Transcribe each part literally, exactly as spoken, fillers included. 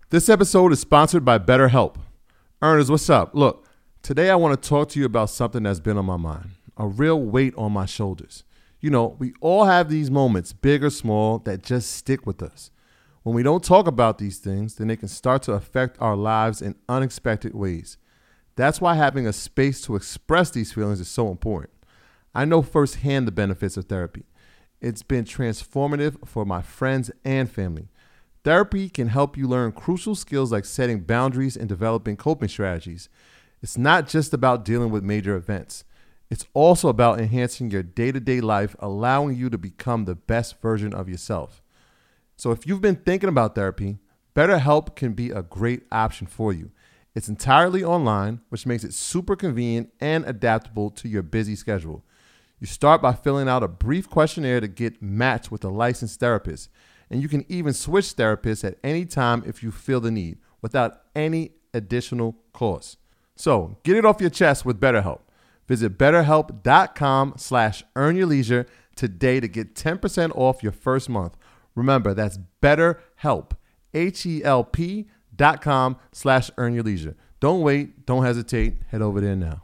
This episode is sponsored by BetterHelp. Ernest, what's up? Look, today I want to talk to you about something that's been on my mind, a real weight on my shoulders. You know, we all have these moments, big or small, that just stick with us. When we don't talk about these things, then they can start to affect our lives in unexpected ways. That's why having a space to express these feelings is so important. I know firsthand the benefits of therapy. It's been transformative for my friends and family. Therapy can help you learn crucial skills like setting boundaries and developing coping strategies. It's not just about dealing with major events. It's also about enhancing your day-to-day life, allowing you to become the best version of yourself. So if you've been thinking about therapy, BetterHelp can be a great option for you. It's entirely online, which makes it super convenient and adaptable to your busy schedule. You start by filling out a brief questionnaire to get matched with a licensed therapist. And you can even switch therapists at any time if you feel the need, without any additional cost. So get it off your chest with BetterHelp. Visit betterhelp.com slash earnyourleisure today to get ten percent off your first month. Remember, that's BetterHelp, H-E-L-P dot com slash earnyourleisure. Don't wait. Don't hesitate. Head over there now.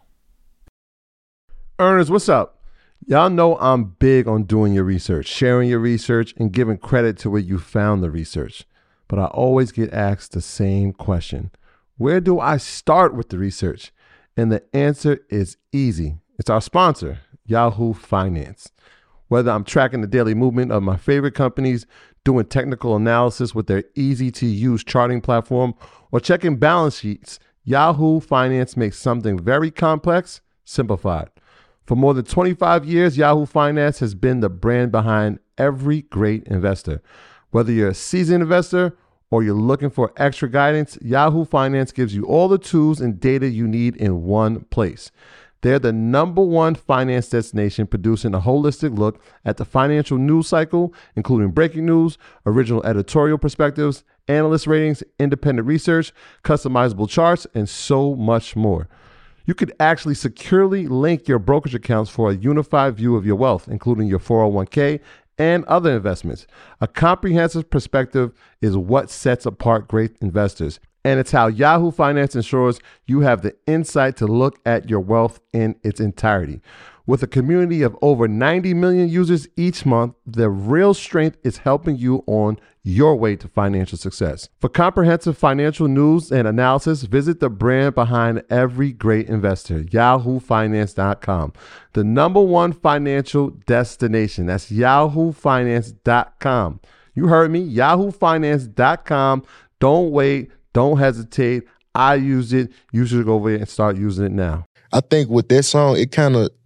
Ernest, what's up? Y'all know I'm big on doing your research, sharing your research, and giving credit to where you found the research. But I always get asked the same question. Where do I start with the research? And the answer is easy. It's our sponsor, Yahoo Finance. Whether I'm tracking the daily movement of my favorite companies, doing technical analysis with their easy-to-use charting platform, or checking balance sheets, Yahoo Finance makes something very complex simplified. For more than twenty-five years, Yahoo Finance has been the brand behind every great investor. Whether you're a seasoned investor or you're looking for extra guidance, Yahoo Finance gives you all the tools and data you need in one place. They're the number one finance destination, producing a holistic look at the financial news cycle, including breaking news, original editorial perspectives, analyst ratings, independent research, customizable charts, and so much more. You could actually securely link your brokerage accounts for a unified view of your wealth, including your four oh one k and other investments. A comprehensive perspective is what sets apart great investors, and it's how Yahoo Finance ensures you have the insight to look at your wealth in its entirety. With a community of over ninety million users each month, the real strength is helping you on your way to financial success. For comprehensive financial news and analysis, visit the brand behind every great investor, yahoo finance dot com. The number one financial destination. That's yahoo finance dot com. You heard me, yahoo finance dot com. Don't wait. Don't hesitate. I use it. You should go over there and start using it now. I think with that song, it kind of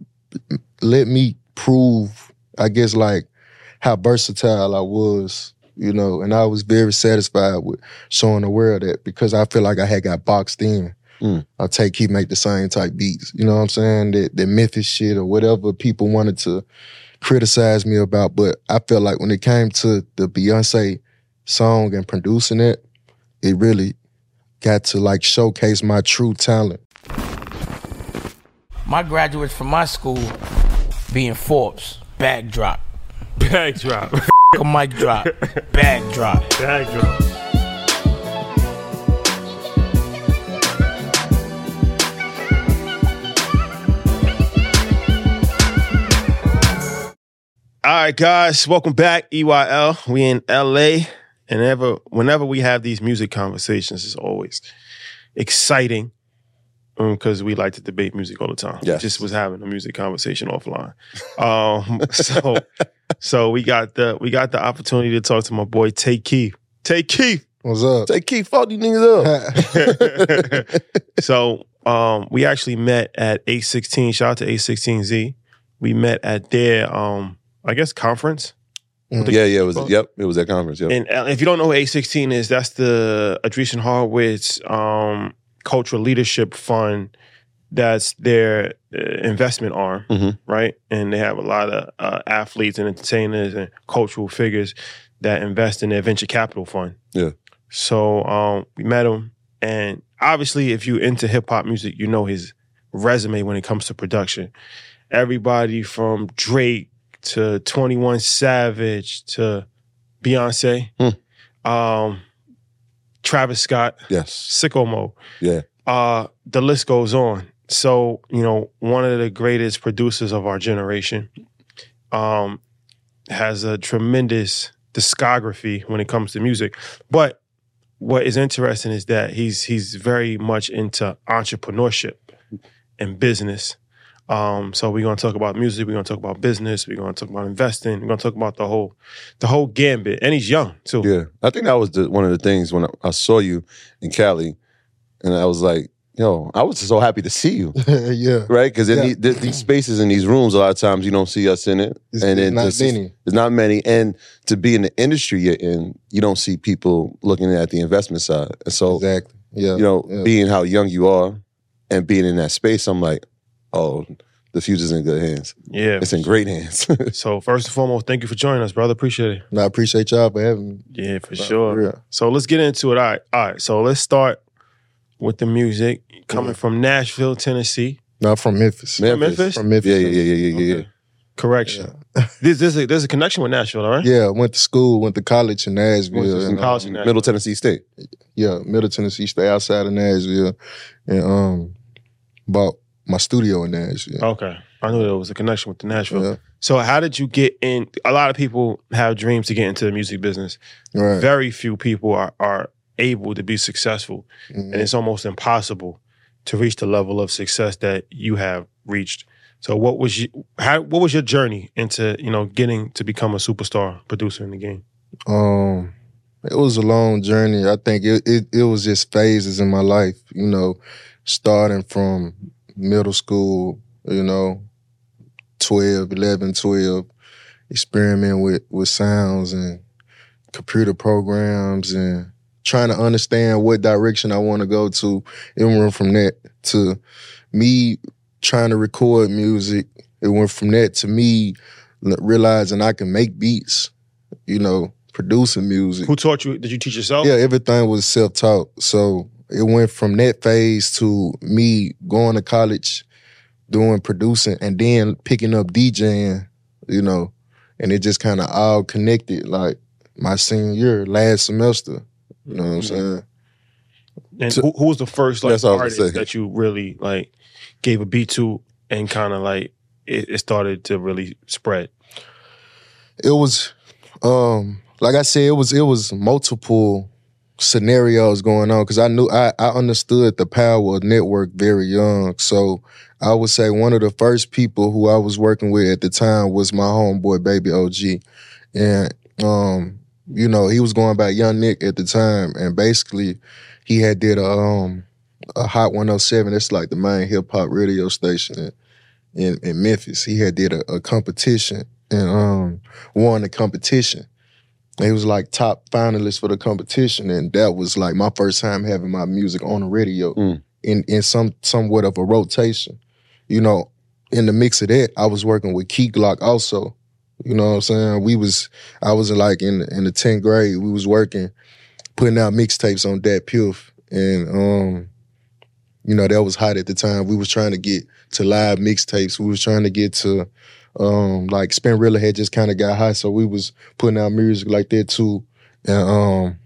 let me prove, I guess, like how versatile I was, you know, and I was very satisfied with showing the world that, because I feel like I had got boxed in. Mm. I take he make the same type beats, you know what I'm saying? That, that Memphis shit or whatever people wanted to criticize me about, but I felt like when it came to the Beyonce song and producing it, it really got to like showcase my true talent. My graduates from my school being Forbes, bag drop. Bag drop. A mic drop, bag drop. Bag drop. All right, guys, welcome back. E Y L, we in L A, and ever, whenever we have these music conversations, it's always exciting. Because um, we like to debate music all the time. Yes. Just was having a music conversation offline. Um, so, so we got the we got the opportunity to talk to my boy Tay Keith. Tay Keith, what's up? Tay Keith, fuck these niggas up. So, um, we actually met at A sixteen. Shout out to A sixteen Z. We met at their, um, I guess, conference. Mm. Yeah, yeah, it was. Called? Yep, it was that conference. Yep. And if you don't know who A sixteen is, that's the Andreessen Horowitz um, Cultural Leadership Fund. That's their uh, investment arm, mm-hmm. right? And they have a lot of uh, athletes and entertainers and cultural figures that invest in their venture capital fund. Yeah. So um, we met him, and obviously, if you're into hip hop music, you know his resume when it comes to production. Everybody from Drake to twenty-one Savage to Beyonce. Hmm. Um, Travis Scott, Yes. Sicko Mode. Yeah. Uh, the list goes on. So, you know, one of the greatest producers of our generation um, has a tremendous discography when it comes to music. But what is interesting is that he's he's very much into entrepreneurship and business. Um, so we're gonna talk about music, we're gonna talk about business, we're gonna talk about investing, we're gonna talk about the whole the whole gambit. And he's young too. Yeah. I think that was the, one of the things when I, I saw you in Cali, and I was like, yo, I was so happy to see you. yeah. Right? Because Yeah. the, these spaces in these rooms, a lot of times you don't see us in it. It's, and it's then not just, many. There's not many. And to be in the industry you're in, you don't see people looking at the investment side. And so, Exactly. Yeah. you know, yeah. being how young you are and being in that space, I'm like, oh, the future's in good hands. Yeah. It's in great hands. So first and foremost, thank you for joining us, brother. Appreciate it. And I appreciate y'all for having me. Yeah, for For sure. real. So let's get into it. All right. All right. So let's start with the music. Coming from Nashville, Tennessee. No, I'm from Memphis. Memphis? From Memphis. Yeah, yeah, yeah, yeah, yeah, yeah. Okay. Correction. There's, there's, a, there's a connection with Nashville, all right? Yeah, I went to school, went to college in Went Nashville. to and, college in um, Nashville. Middle Tennessee State. Yeah, Middle Tennessee, stay outside of Nashville. And um bought my studio in Nashville. Okay. I knew there was a connection with the Nashville. Yeah. So how did you get in? A lot of people have dreams to get into the music business. Right. Very few people are, are able to be successful. Mhm. And it's almost impossible to reach the level of success that you have reached. So what was you, how, what was your journey into, you know, getting to become a superstar producer in the game? Um, it was a long journey. I think it, it it was just phases in my life, you know, starting from middle school, you know, twelve, eleven, twelve, experimenting with, with sounds and computer programs and trying to understand what direction I want to go to. It went from that to me trying to record music. It went from that to me realizing I can make beats, you know, producing music. Who taught you? Did you teach yourself? Yeah, everything was self-taught. So it went from that phase to me going to college, doing producing, and then picking up DJing, you know, and it just kind of all connected, like my senior year, last semester. You know what I'm saying? And So- who, who was the first like That's what I was artist gonna say. that you really like gave a beat to and kind of like it, it started to really spread? It was, um, like I said, it was it was multiple scenarios going on because I knew I, I understood the power of network very young. So I would say one of the first people who I was working with at the time was my homeboy Baby O G, and um, you know, he was going by Young Nick at the time, and basically he had did a um a Hot one oh seven. That's like the main hip hop radio station in, in in Memphis. He had did a, a competition and um won the competition. He was like top finalist for the competition, and that was like my first time having my music on the radio Mm. in in some somewhat of a rotation. You know, in the mix of that, I was working with Key Glock also. You know what I'm saying? We was I was like in in the tenth grade. We was working, putting out mixtapes on Dat Piff, and um, you know that was hot at the time. We was trying to get to live mixtapes. We was trying to get to um, like Spinrilla had just kind of got hot, so we was putting out music like that too. And um,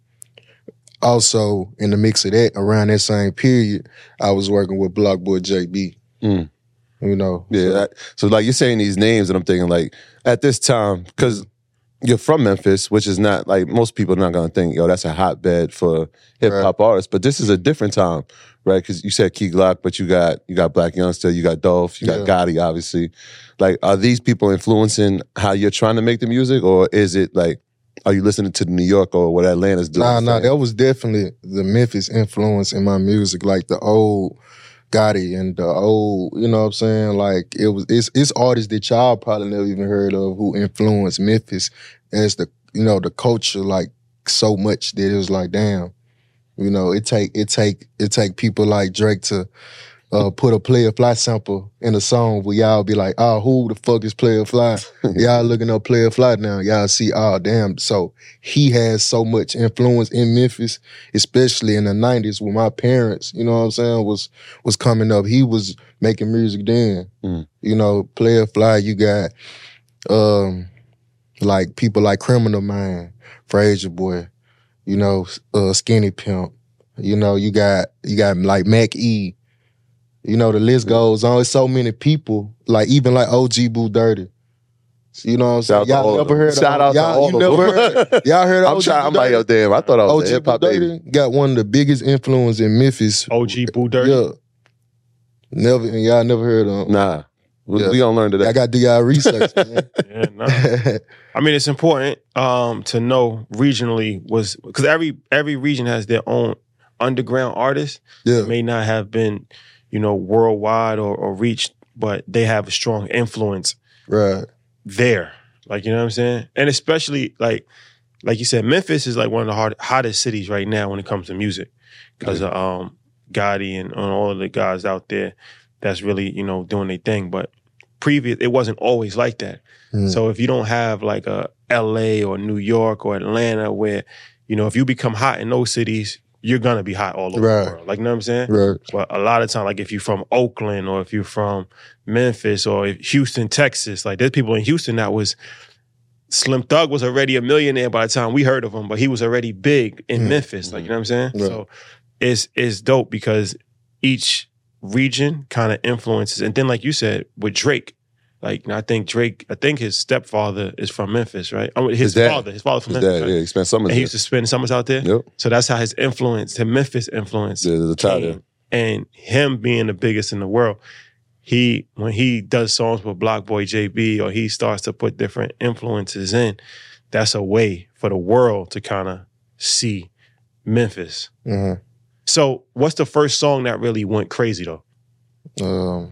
also in the mix of that, around that same period, I was working with Block Boy J B. Mm. You know, Yeah. so- I- So, like, you're saying these names, and I'm thinking, like, at this time, because you're from Memphis, which is not, like, most people are not going to think, yo, that's a hotbed for hip-hop artists. But this is a different time, right? Because you said Key Glock, but you got you got Black Youngster, you got Dolph, you got Yeah. Gotti, obviously. Like, are these people influencing how you're trying to make the music? Or is it, like, are you listening to New York or what Atlanta's doing? Nah, nah, that was definitely the Memphis influence in my music, like the old Gotti and the old, you know what I'm saying? Like it was, it's, it's artists that y'all probably never even heard of who influenced Memphis as the, you know, the culture like so much that it was like, damn, you know, it take, it take, it take people like Drake to uh, put a Player Fly sample in a song where y'all be like, oh, who the fuck is Player Fly? Y'all looking up Player Fly now. Y'all see, oh, damn. So he has so much influence in Memphis, especially in the nineties when my parents, you know what I'm saying, was was coming up. He was making music then. Mm. You know, Player Fly, you got um, like people like Criminal Mind, Frazier Boy, you know, uh, Skinny Pimp. You know, you got you got like Mac E. You know, the list goes on. It's so many people, like even like O G Boo Dirty. You know what I'm saying? Shout out to all Y'all of never them. heard Shout of out to y'all, all you of never them. heard, y'all heard of I'm O G trying. Boo I'm like, yo, Dirty? damn. I thought I was a O G hip Boo hop baby. Dirty got one of the biggest influence in Memphis. O G Boo Dirty. Yeah. Never, and y'all never heard of him. Nah, we, Yeah. we gonna learn today. I got to do y'all research, man. Yeah, no. I mean, it's important um, to know regionally was because every every region has their own underground artists. Yeah. May not have been, you know, worldwide or, or reached, but they have a strong influence Right. there. Like, you know what I'm saying? And especially like, like you said, Memphis is like one of the hard, hottest cities right now when it comes to music because of um, Gotti and, and all of the guys out there that's really, you know, doing their thing. But previous, it wasn't always like that. Mm. So if you don't have like a L A or New York or Atlanta where, you know, if you become hot in those cities, you're gonna be hot all over Right. the world. Like, you know what I'm saying? Right. But a lot of time, like if you're from Oakland or if you're from Memphis or if Houston, Texas, like there's people in Houston that was, Slim Thug was already a millionaire by the time we heard of him, but he was already big in Mm. Memphis. Like, you know what I'm saying? Right. So it's, it's dope because each region kind of influences. And then like you said, with Drake, like, you know, I think Drake, I think his stepfather is from Memphis, right? I mean, his, His dad. father, his father from His Memphis, dad, right? yeah, he spent summers And he there. used to spend summers out there. Yep. So that's how his influence, his Memphis influence Yeah, there's a tie came. there. And him being the biggest in the world, he when he does songs with Block Boy J B or he starts to put different influences in, that's a way for the world to kind of see Memphis. Mm-hmm. So what's the first song that really went crazy though? Um,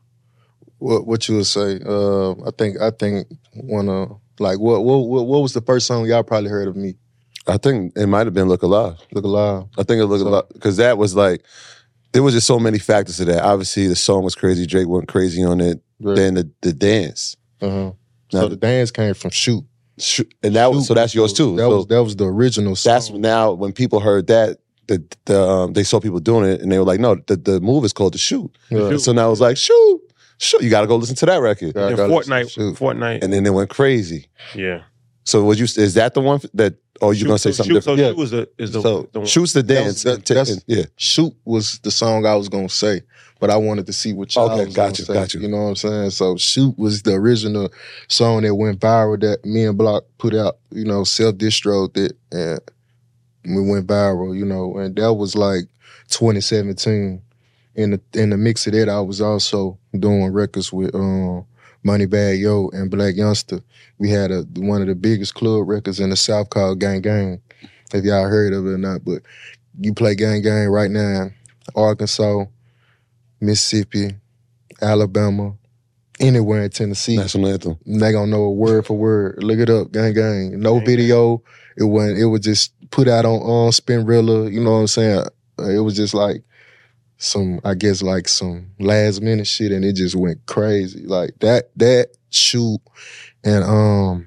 what what you would say? Uh, I think I think one of like what what what what was the first song y'all probably heard of me? I think it might have been Look Alive. Look Alive. I think it Look So- Alive because that was like there was just so many factors to that. Obviously, the song was crazy. Drake went crazy on it. Right. Then the the dance, Uh-huh. Now- So the dance came from Shoot. Sh- and that was so that's yours too. That So was that was the original song. that's now when people heard that. The, the um, they saw people doing it and they were like, no, the, the move is called The Shoot. Right. So now it was like, shoot, shoot, you got to go listen to that record. I And gotta listen to Fortnite, Shoot. Fortnite, And then it went crazy. yeah. So was you is that the one that? Or you Shoot- gonna say so something Shoot- So different? Shoot was the is the, So, the one. Shoots the That dance. was- that- and ta- that's- and- yeah. Shoot was the song I was gonna say, but I wanted to see what y'all Okay, was got gonna you, say. got you. You know what I'm saying? So Shoot was the original song that went viral that me and Block put out. You know, self distrode it, and we went viral. You know, and that was like twenty seventeen. In the in the mix of that, I was also doing records with um, Moneybag Yo and Black Youngster. We had a one of the biggest club records in the South called Gang Gang. If y'all heard of it or not, but you play Gang Gang right now, Arkansas, Mississippi, Alabama, anywhere in Tennessee, National anthem. they gonna know it word for word. Look it up, Gang Gang. No Gang video. It went. It was just put out on on Spinrilla. You know what I'm saying? Uh, It was just like some, I guess, like some last minute shit, and it just went crazy. Like that, that Shoot, and um,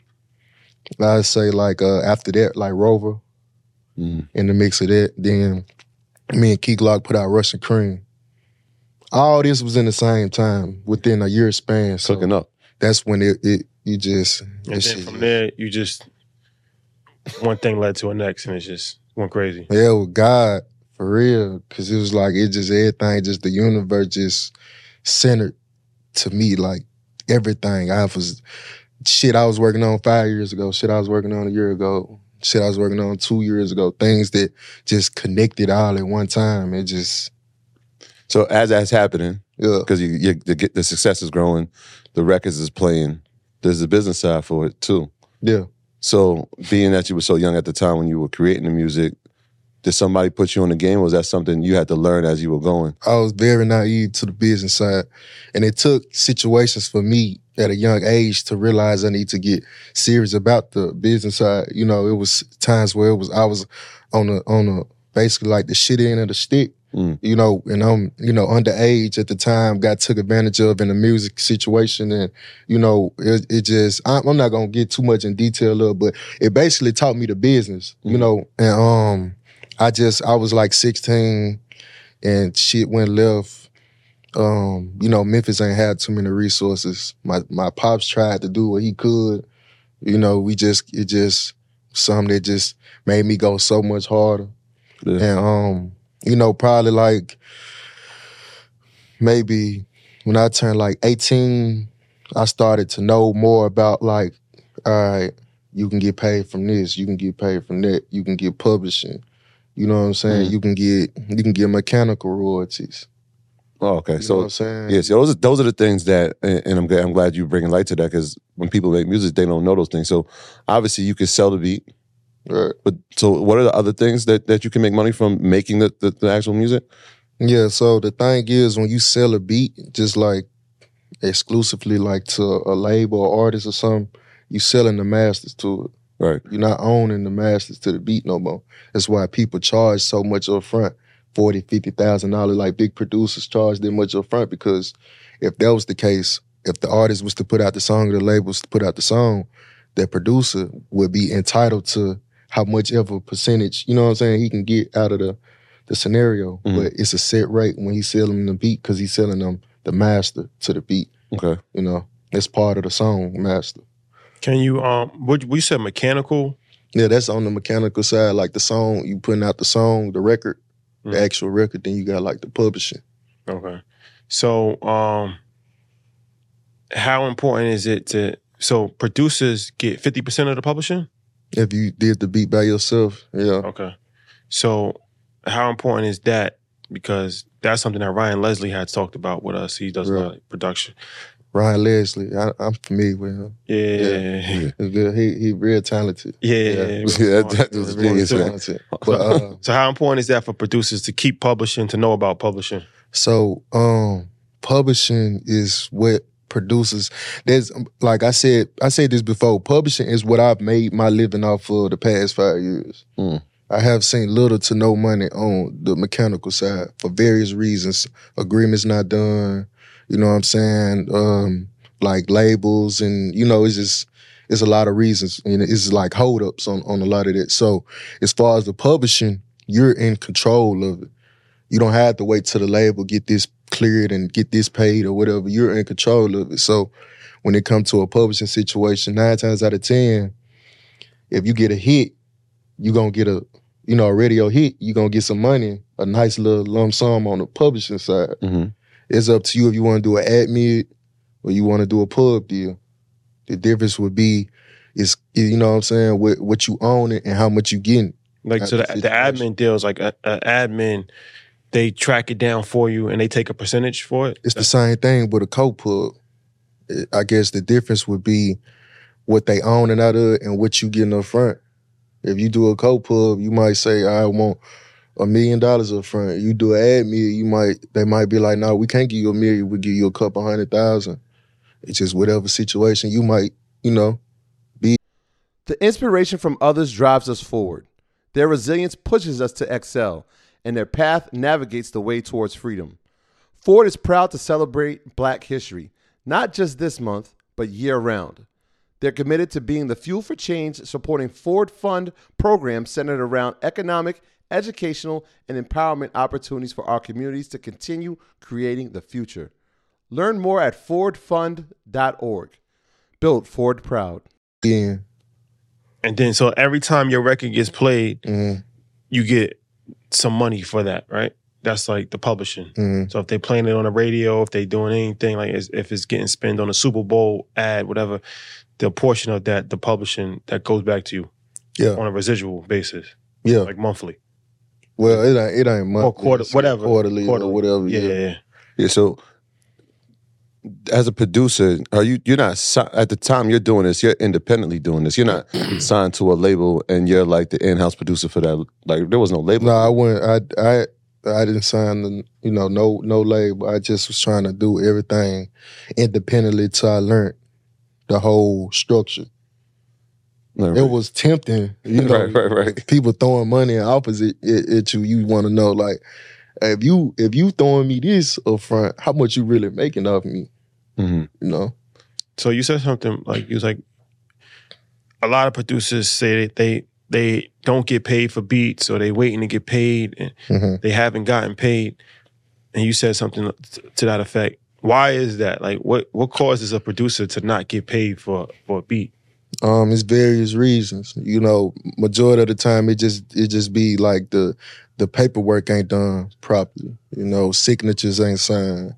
I'd say like uh after that, like Rover Mm. in the mix of that. Then me and Key Glock put out Russian Cream. All this was in the same time, within a year span. So Cooking up. that's when it, it you just And that then shit from just- there, you just one thing led to the next, and it just went crazy. Yeah, with God, for real. Cause it was like, it just, everything, just the universe just centered to me, like everything. I was, shit I was working on five years ago, shit I was working on a year ago, shit I was working on two years ago, things that just connected all at one time. It just, So as that's happening, yeah. because you, you the, get- the success is growing, the records is playing. There's a business side for it too. Yeah. So being that you were so young at the time when you were creating the music, did somebody put you on the game? Or was that something you had to learn as you were going? I was very naive to the business side. And it took situations for me at a young age to realize I need to get serious about the business side. You know, it was times where it was I was on a on a basically like the shit end of the stick. Mm. You know, and I'm, you know, underage at the time, got took advantage of in a music situation. And, you know, it, it just, I'm, I'm not going to get too much in detail of, but it basically taught me the business, you Mm. know, and um, I just, I was like sixteen and shit went left. Um, you know, Memphis ain't had too many resources. My, my pops tried to do what he could. You know, we just, it just, something that just made me go so much harder. Yeah. And um, you know, probably like maybe when I turned like eighteen, I started to know more about like, all right, you can get paid from this, you can get paid from that, you can get publishing. You know what I'm saying? Mm. You can get you can get mechanical royalties. Oh, okay. You so know what I'm saying? yes, those are, those are the things that, and and I'm glad, I'm glad you bringing light to that, because when people make music, they don't know those things. So obviously, you can sell the beat, Right. but so what are the other things that, that you can make money from making the, the, the actual music? Yeah, so the thing is, when you sell a beat, just like exclusively like to a label or artist or something, you selling the masters to it. Right. You're not owning the masters to the beat no more. That's why people charge so much up front, forty thousand dollars, fifty thousand dollars, like big producers charge that much up front, because if that was the case, if the artist was to put out the song or the label was to put out the song, that producer would be entitled to how much of a percentage, you know what I'm saying, he can get out of the, the scenario. Mhm. But it's a set rate when he's selling the beat, because he's selling them the master to the beat. Okay. You know, that's part of the song master. Can you um? What we said mechanical? Yeah, that's on the mechanical side. Like the song, you putting out the song, the record, Mhm. the actual record. Then you got like the publishing. Okay. So um, how important is it to? So producers get fifty percent of the publishing. If you did the beat by yourself, yeah. Okay. So how important is that? Because that's something that Ryan Leslie had talked about with us. He does a lot of production. Ryan Leslie, I, I'm familiar with him. Yeah. Yeah. Yeah. He's good. He he real talented. Yeah. Yeah. Yeah, that was Real genius, man. talented. But uh, So how important is that for producers to keep publishing, to know about publishing? so um, publishing is what producers. There's like I said, I said this before. Publishing is what I've made my living off of the past five years. Mm. I have seen little to no money on the mechanical side for various reasons. Agreements not done, you know what I'm saying? Um, like labels, and you know, it's just it's a lot of reasons. And it's like holdups on, on a lot of that. So as far as the publishing, you're in control of it. You don't have to wait till the label get this cleared and get this paid or whatever. You're in control of it. So when it comes to a publishing situation, nine times out of ten, if you get a hit, you're gonna get a you know, a radio hit, you're gonna get some money, a nice little lump sum on the publishing side. Mm-hmm. It's up to you if you want to do an ad mid or you want to do a pub deal. The difference would be is you know what I'm saying, what, what you own it and how much you getting. Like, so the, That's the the situation. admin deals, like an admin, they track it down for you and they take a percentage for it? It's the same thing with a co-pub. I guess the difference would be what they own and out of it and what you getting up front. If you do a co-pub, you might say, I want a million dollars up front. You do an ad meal, you might they might be like, no, we can't give you a million, we'll give you a couple hundred thousand. It's just whatever situation you might, you know, be. The inspiration from others drives us forward. Their resilience pushes us to excel, and their path navigates the way towards freedom. Ford is proud to celebrate Black history, not just this month, but year-round. They're committed to being the fuel for change, supporting Ford Fund programs centered around economic, educational, and empowerment opportunities for our communities to continue creating the future. Learn more at ford fund dot org. Built Ford proud. in. And then, so every time your record gets played, Mhm. you get some money for that, right? That's like the publishing. Mhm. So if they playing it on the radio, if they doing anything, like it's- if it's getting spent on a Super Bowl ad, whatever, the portion of that, the publishing, that goes back to you Yeah, on a residual basis, yeah. like monthly. Well, it ain't it ain't monthly. Or quarter- It's whatever. quarterly, Quarterly. or whatever. Yeah, Yeah, yeah, yeah. Yeah. So as a producer, are you you're not si- at the time you're doing this, you're independently doing this. You're not signed to a label and you're like the in-house producer for that. Like there was no label. No, I went. I I I didn't sign the you know no no label. I just was trying to do everything independently till I learned the whole structure. Right, It was tempting, you know. Right, right, right. People throwing money opposite at, at you. You want to know, like, if you if you throwing me this up front, how much you really making off me? hmm You know. So you said something like, you was like, a lot of producers say that they they don't get paid for beats, or they waiting to get paid and Mhm. they haven't gotten paid. And you said something to that effect. Why is that? Like, what what causes a producer to not get paid for, for a beat? Um, it's various reasons. You know, majority of the time it just it just be like the the paperwork ain't done properly. You know, signatures ain't signed.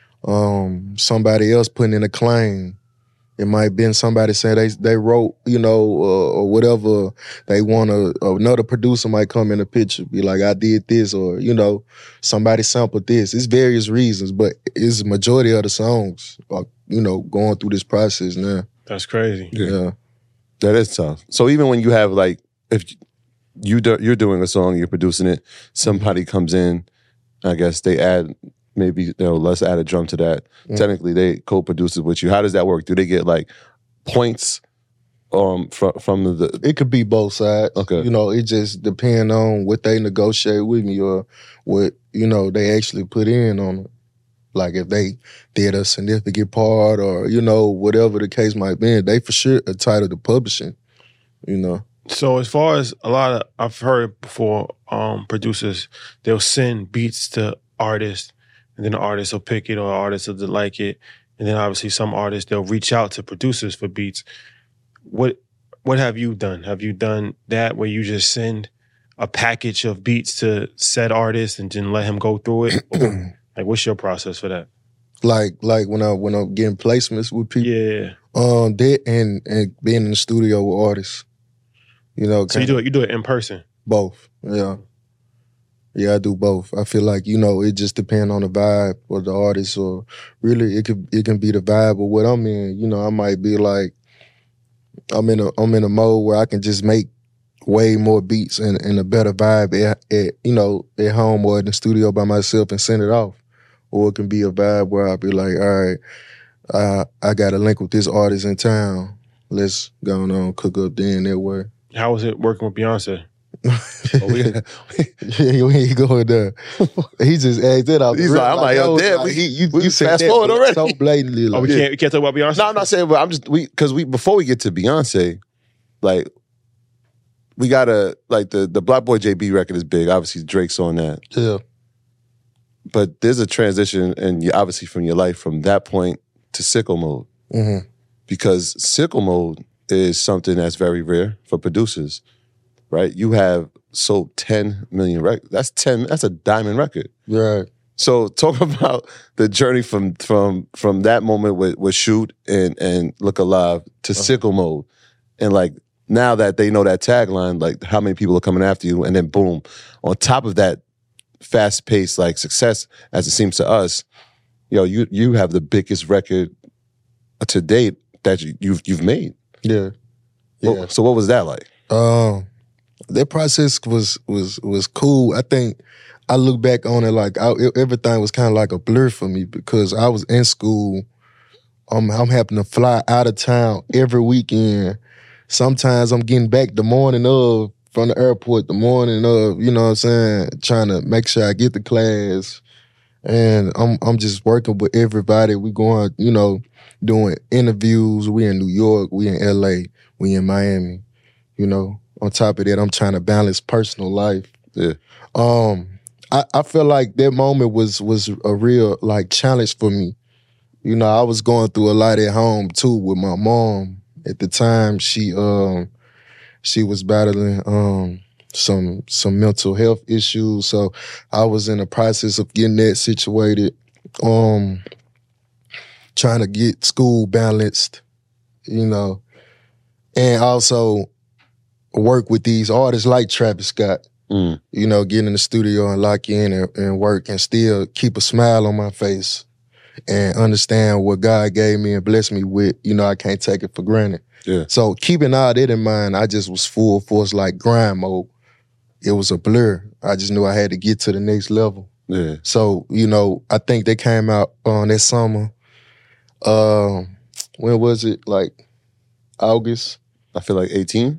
Um, somebody else putting in a claim. It might have been somebody saying they they wrote, you know, uh, or whatever. They want to, another producer might come in the picture, be like, I did this, or, you know, somebody sampled this. It's various reasons, but it's the majority of the songs are, you know, going through this process now. That's crazy. Yeah. yeah. That is tough. So even when you have like, if you do, you're doing a song, you're producing it, somebody comes in, I guess they add, maybe, you know, let's add a drum to that. Mm. Technically, they co-produce it with you. How does that work? Do they get like points um, from from the? It could be both sides. Okay. You know, it just depends on what they negotiate with me or what, you know, they actually put in on it. Like if they did a significant part or, you know, whatever the case might be, they for sure entitled to publishing, you know. So as far as a lot of, I've heard before, um, producers, they'll send beats to artists, and then the artist will pick it or artists will like it. And then obviously some artists, they'll reach out to producers for beats. What what have you done? Have you done that where you just send a package of beats to said artist and then let him go through it? Or, like, what's your process for that? Like like when I when I'm getting placements with people? Yeah. Um, that and, and being in the studio with artists. You know, so you do it. You do it in person. Both, yeah, yeah. I do both. I feel like, you know, it just depends on the vibe of the artist, or really it could it can be the vibe of what I'm in. You know, I might be like, I'm in a I'm in a mode where I can just make way more beats and, and a better vibe at, at you know at home or in the studio by myself and send it off, or it can be a vibe where I'll be like, all right, uh, I got a link with this artist in town. Let's go on cook up then that way. How was it working with Beyonce? oh, we, yeah, we ain't going there. He just asked it out. He's like, I'm like, yo, damn, like, he, you, we you fast forward already. So blatantly. Like, oh, we yeah. can't, we can't talk about Beyonce? No, I'm not saying, but I'm just, we, because we, before we get to Beyonce, like, we gotta, like, the, the Black Boy J B record is big. Obviously, Drake's on that. Yeah. But there's a transition, and you, obviously, from your life from that point to Sicko Mode. Mm-hmm. Because Sicko Mode is something that's very rare for producers, right? You have sold ten million records. That's ten. That's a diamond record. Right. So talk about the journey from from from that moment with, with Shoot and and Look Alive to uh-huh. Sicko Mode, and like now that they know that tagline, like how many people are coming after you, and then boom, on top of that fast paced like success as it seems to us, yo, you you have the biggest record to date that you, you've you've made. Yeah. Yeah. What, so what was that like? Um, that process was was was cool. I think I look back on it like I, it, everything was kind of like a blur for me because I was in school. Um, I'm having to fly out of town every weekend. Sometimes I'm getting back the morning of from the airport, the morning of, you know what I'm saying, trying to make sure I get to class. And I'm I'm just working with everybody. We going, you know, doing interviews. We in New York, we in L A, we in Miami. You know, on top of that, I'm trying to balance personal life. Yeah. Um, I, I feel like that moment was was a real like challenge for me. You know, I was going through a lot at home too with my mom. At the time, she um she was battling um some some mental health issues. So I was in the process of getting that situated, um, trying to get school balanced, you know, and also work with these artists like Travis Scott, mm. you know, get in the studio and lock in and, and work and still keep a smile on my face and understand what God gave me and blessed me with. You know, I can't take it for granted. Yeah. So keeping all that in mind, I just was full force like grind mode. It was a blur. I just knew I had to get to the next level. Yeah. So, you know, I think they came out on that summer. Um, when was it? Like August? I feel like eighteen.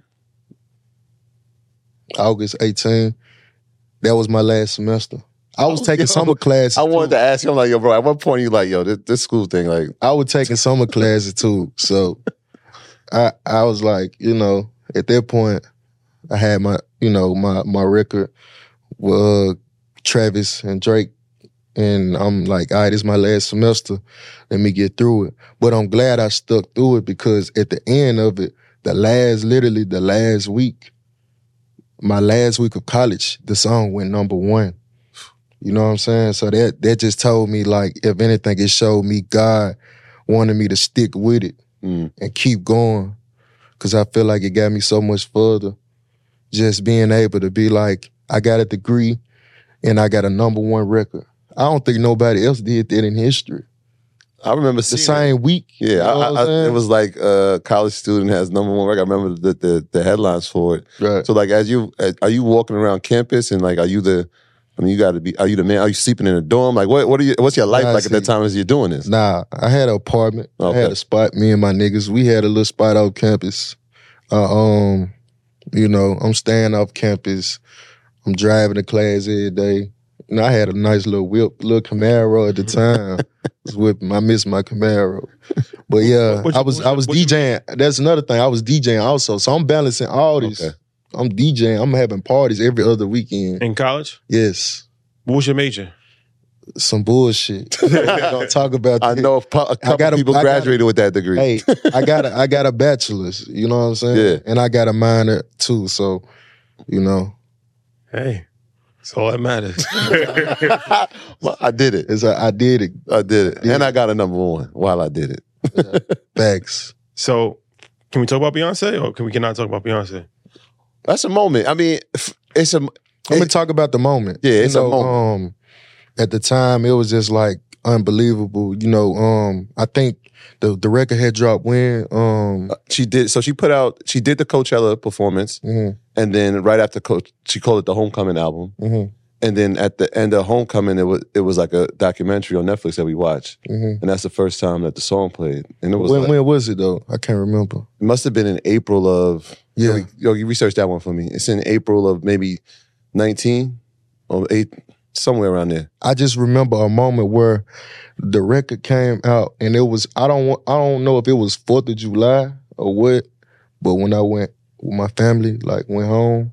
August eighteen. That was my last semester. I was taking yo, summer classes. I wanted too. to ask you, I'm like, yo, bro, at what point are you like, yo, this, this school thing, like. I was taking summer classes too. So I I was like, you know, at that point, I had my, you know, my my record with uh, Travis and Drake. And I'm like, all right, this is my last semester. Let me get through it. But I'm glad I stuck through it because at the end of it, the last, literally the last week, my last week of college, the song went number one. You know what I'm saying? So that that just told me, like, if anything, it showed me God wanted me to stick with it mm. and keep going. Because I feel like it got me so much further. Just being able to be like, I got a degree and I got a number one record. I don't think nobody else did that in history. I remember the same it. week. Yeah, you know I, I, it was like a college student has number one record. I remember the, the the headlines for it. Right. So like, as you are you walking around campus and like, are you the? I mean, you got to be. Are you the man? Are you sleeping in a dorm? Like, what? What are you? What's your life nah, like see, at that time as you're doing this? Nah, I had an apartment. Okay. I had a spot. Me and my niggas, we had a little spot off campus. Uh, um, you know, I'm staying off campus. I'm driving to class every day. You know, I had a nice little whip, little Camaro at the time. I was whipping. I miss my Camaro. But yeah, what, what, I was what, I was DJing. That's another thing. I was DJing also. So I'm balancing all this. Okay. I'm DJing. I'm having parties every other weekend. In college? Yes. What was your major? Some bullshit. Don't talk about that. I know a, pu- a couple got a, people graduated a, with that degree. Hey, I got a, I got a bachelor's. You know what I'm saying? Yeah. And I got a minor too. So, you know. Hey. That's all that matters. Well, I did it. It's a, I did it. I did it. Yeah. And I got a number one while I did it. Yeah. Facts. So, can we talk about Beyonce or can we cannot talk about Beyonce? That's a moment. I mean, it's a... I'm gonna talk about the moment. Yeah, it's you know, a moment. Um, at the time, it was just like unbelievable. You know, um, I think the the record had dropped when um uh, she did. So she put out. She did the Coachella performance, mm-hmm. and then right after Coach, she called it the Homecoming album. Mm-hmm. And then at the end of Homecoming, it was it was like a documentary on Netflix that we watched, mm-hmm. and that's the first time that the song played. And it was when, like, when was it though? I can't remember. It must have been in April of. Yeah, yo, yo, you researched that one for me. It's in April of maybe nineteen or eight, somewhere around there. I just remember a moment where the record came out, and it was I don't want, I don't know if it was Fourth of July or what, but when I went with my family, like went home,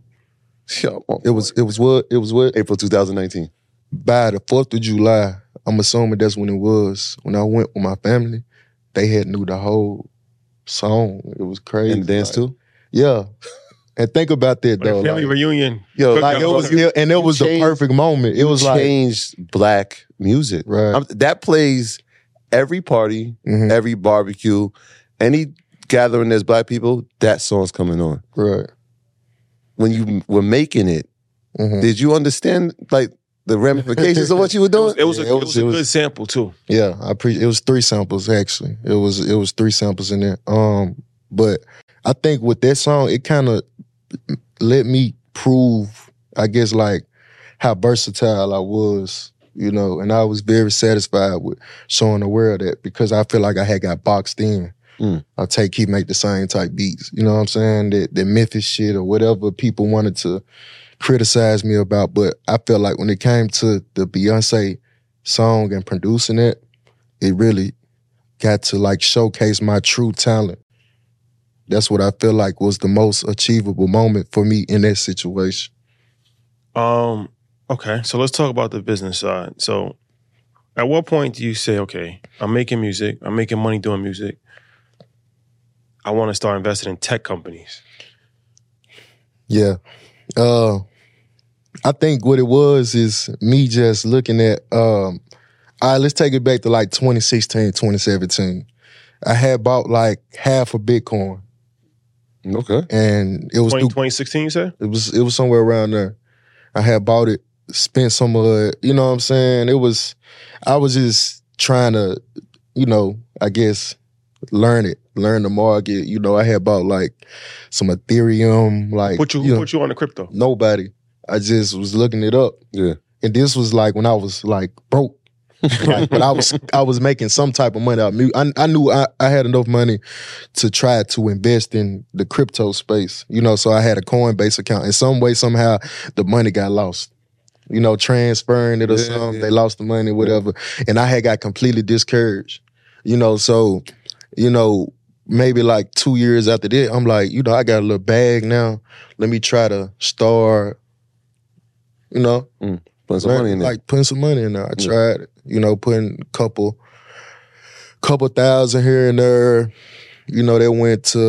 Yo, it was it was what it was what April two thousand nineteen. By the Fourth of July, I'm assuming that's when it was. When I went with my family, they had knew the whole song. It was crazy. And dance like, too. Yeah. And think about that though. Family like, reunion. Yo, like it was, it, and it was changed, the perfect moment. It was like changed black music. Right. I'm, that plays every party, mm-hmm. every barbecue, any gathering there's black people. That song's coming on. Right. When you were making it, mm-hmm. did you understand like the ramifications of what you were doing? It was, it was, yeah, a, it it was, was a it good was, sample too. Yeah, I pre- it was three samples actually. It was it was three samples in there. Um, but I think with that song, it kind of let me prove, I guess, like how versatile I was, you know, and I was very satisfied with showing the world that because I feel like I had got boxed in. Mm. I'll take Keith make the same type beats, you know what I'm saying? That that Memphis shit or whatever people wanted to criticize me about, but I felt like when it came to the Beyonce song and producing it, it really got to like showcase my true talent. That's what I feel like was the most achievable moment for me in that situation. Um, okay, so let's talk about the business side. So at what point do you say, okay, I'm making music, I'm making money doing music, I want to start investing in tech companies? Yeah. Uh, I think what it was is me just looking at, um, all right, let's take it back to like twenty sixteen, twenty seventeen. I had bought like half a Bitcoin. Okay. And it was twenty, through, twenty sixteen, you said? It was it was somewhere around there. I had bought it, spent some of it, you know what I'm saying? It was, I was just trying to, you know, I guess, learn it, learn the market. You know, I had bought like some Ethereum, like. Put you, you know, put you on the crypto? Nobody. I just was looking it up. Yeah. And this was like when I was like broke. Like, but I was I was making some type of money out of music. I, I knew I, I had enough money to try to invest in the crypto space. You know, so I had a Coinbase account. In some way, somehow, the money got lost. You know, transferring it or yeah, something. Yeah. They lost the money, whatever. Yeah. And I had got completely discouraged. You know, so, you know, maybe like two years after that, I'm like, you know, I got a little bag now. Let me try to start, you know. Mm. Putting some money in there. Like putting some money in there. I yeah. tried it. You know, putting a couple, couple thousand here and there. You know, that went to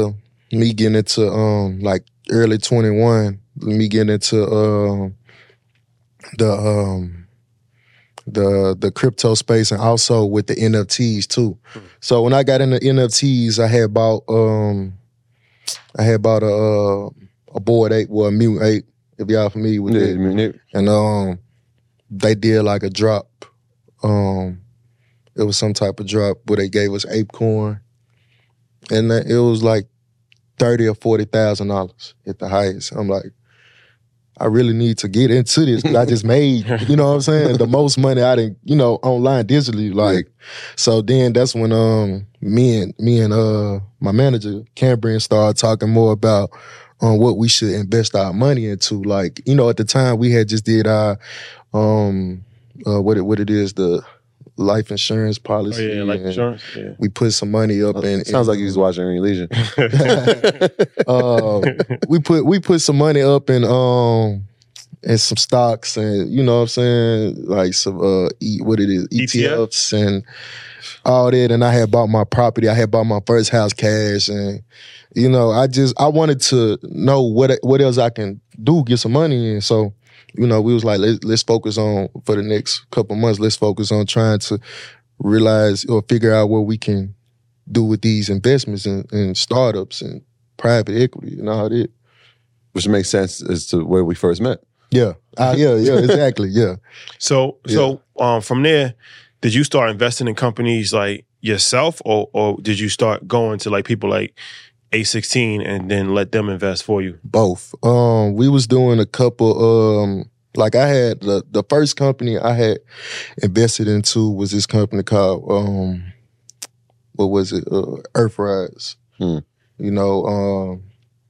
me getting into um like early twenty-one, me getting into um the um the the crypto space and also with the N F Ts too. Mm-hmm. So when I got into N F Ts, I had bought um I had bought a uh, a Bored Ape, well a Mutant Ape, if y'all familiar with yeah, it. Mutant Ape. And um they did like a drop. Um it was some type of drop where they gave us ape corn. And it was like thirty or forty thousand dollars at the highest. I'm like, I really need to get into this because I just made, you know what I'm saying, the most money I didn't, you know, online digitally. Like, yeah. So then that's when um me and me and uh my manager Cambrian started talking more about um what we should invest our money into. Like, you know, at the time we had just did our um uh what it what it is the life insurance policy. Oh yeah, life insurance. Yeah. We put some money up, oh, and sounds like you was watching Any Legion. uh, we put we put some money up in um in some stocks, and you know what I'm saying, like some uh e, what it is E T Fs and all that. And I had bought my property. I had bought my first house cash, and you know I just I wanted to know what what else I can do, get some money in. So. You know, we was like, let's, let's focus on, for the next couple months, let's focus on trying to realize or figure out what we can do with these investments in, in startups and private equity and all that. Which makes sense as to where we first met. Yeah. Uh, yeah, yeah, exactly, yeah. So, yeah. so um, from there, did you start investing in companies like yourself, or or did you start going to like people like A sixteen and then let them invest for you? Both. Um, we was doing a couple, um, like I had, the, the first company I had invested into was this company called, um, what was it, uh, Earthrise. Hmm. You know, um,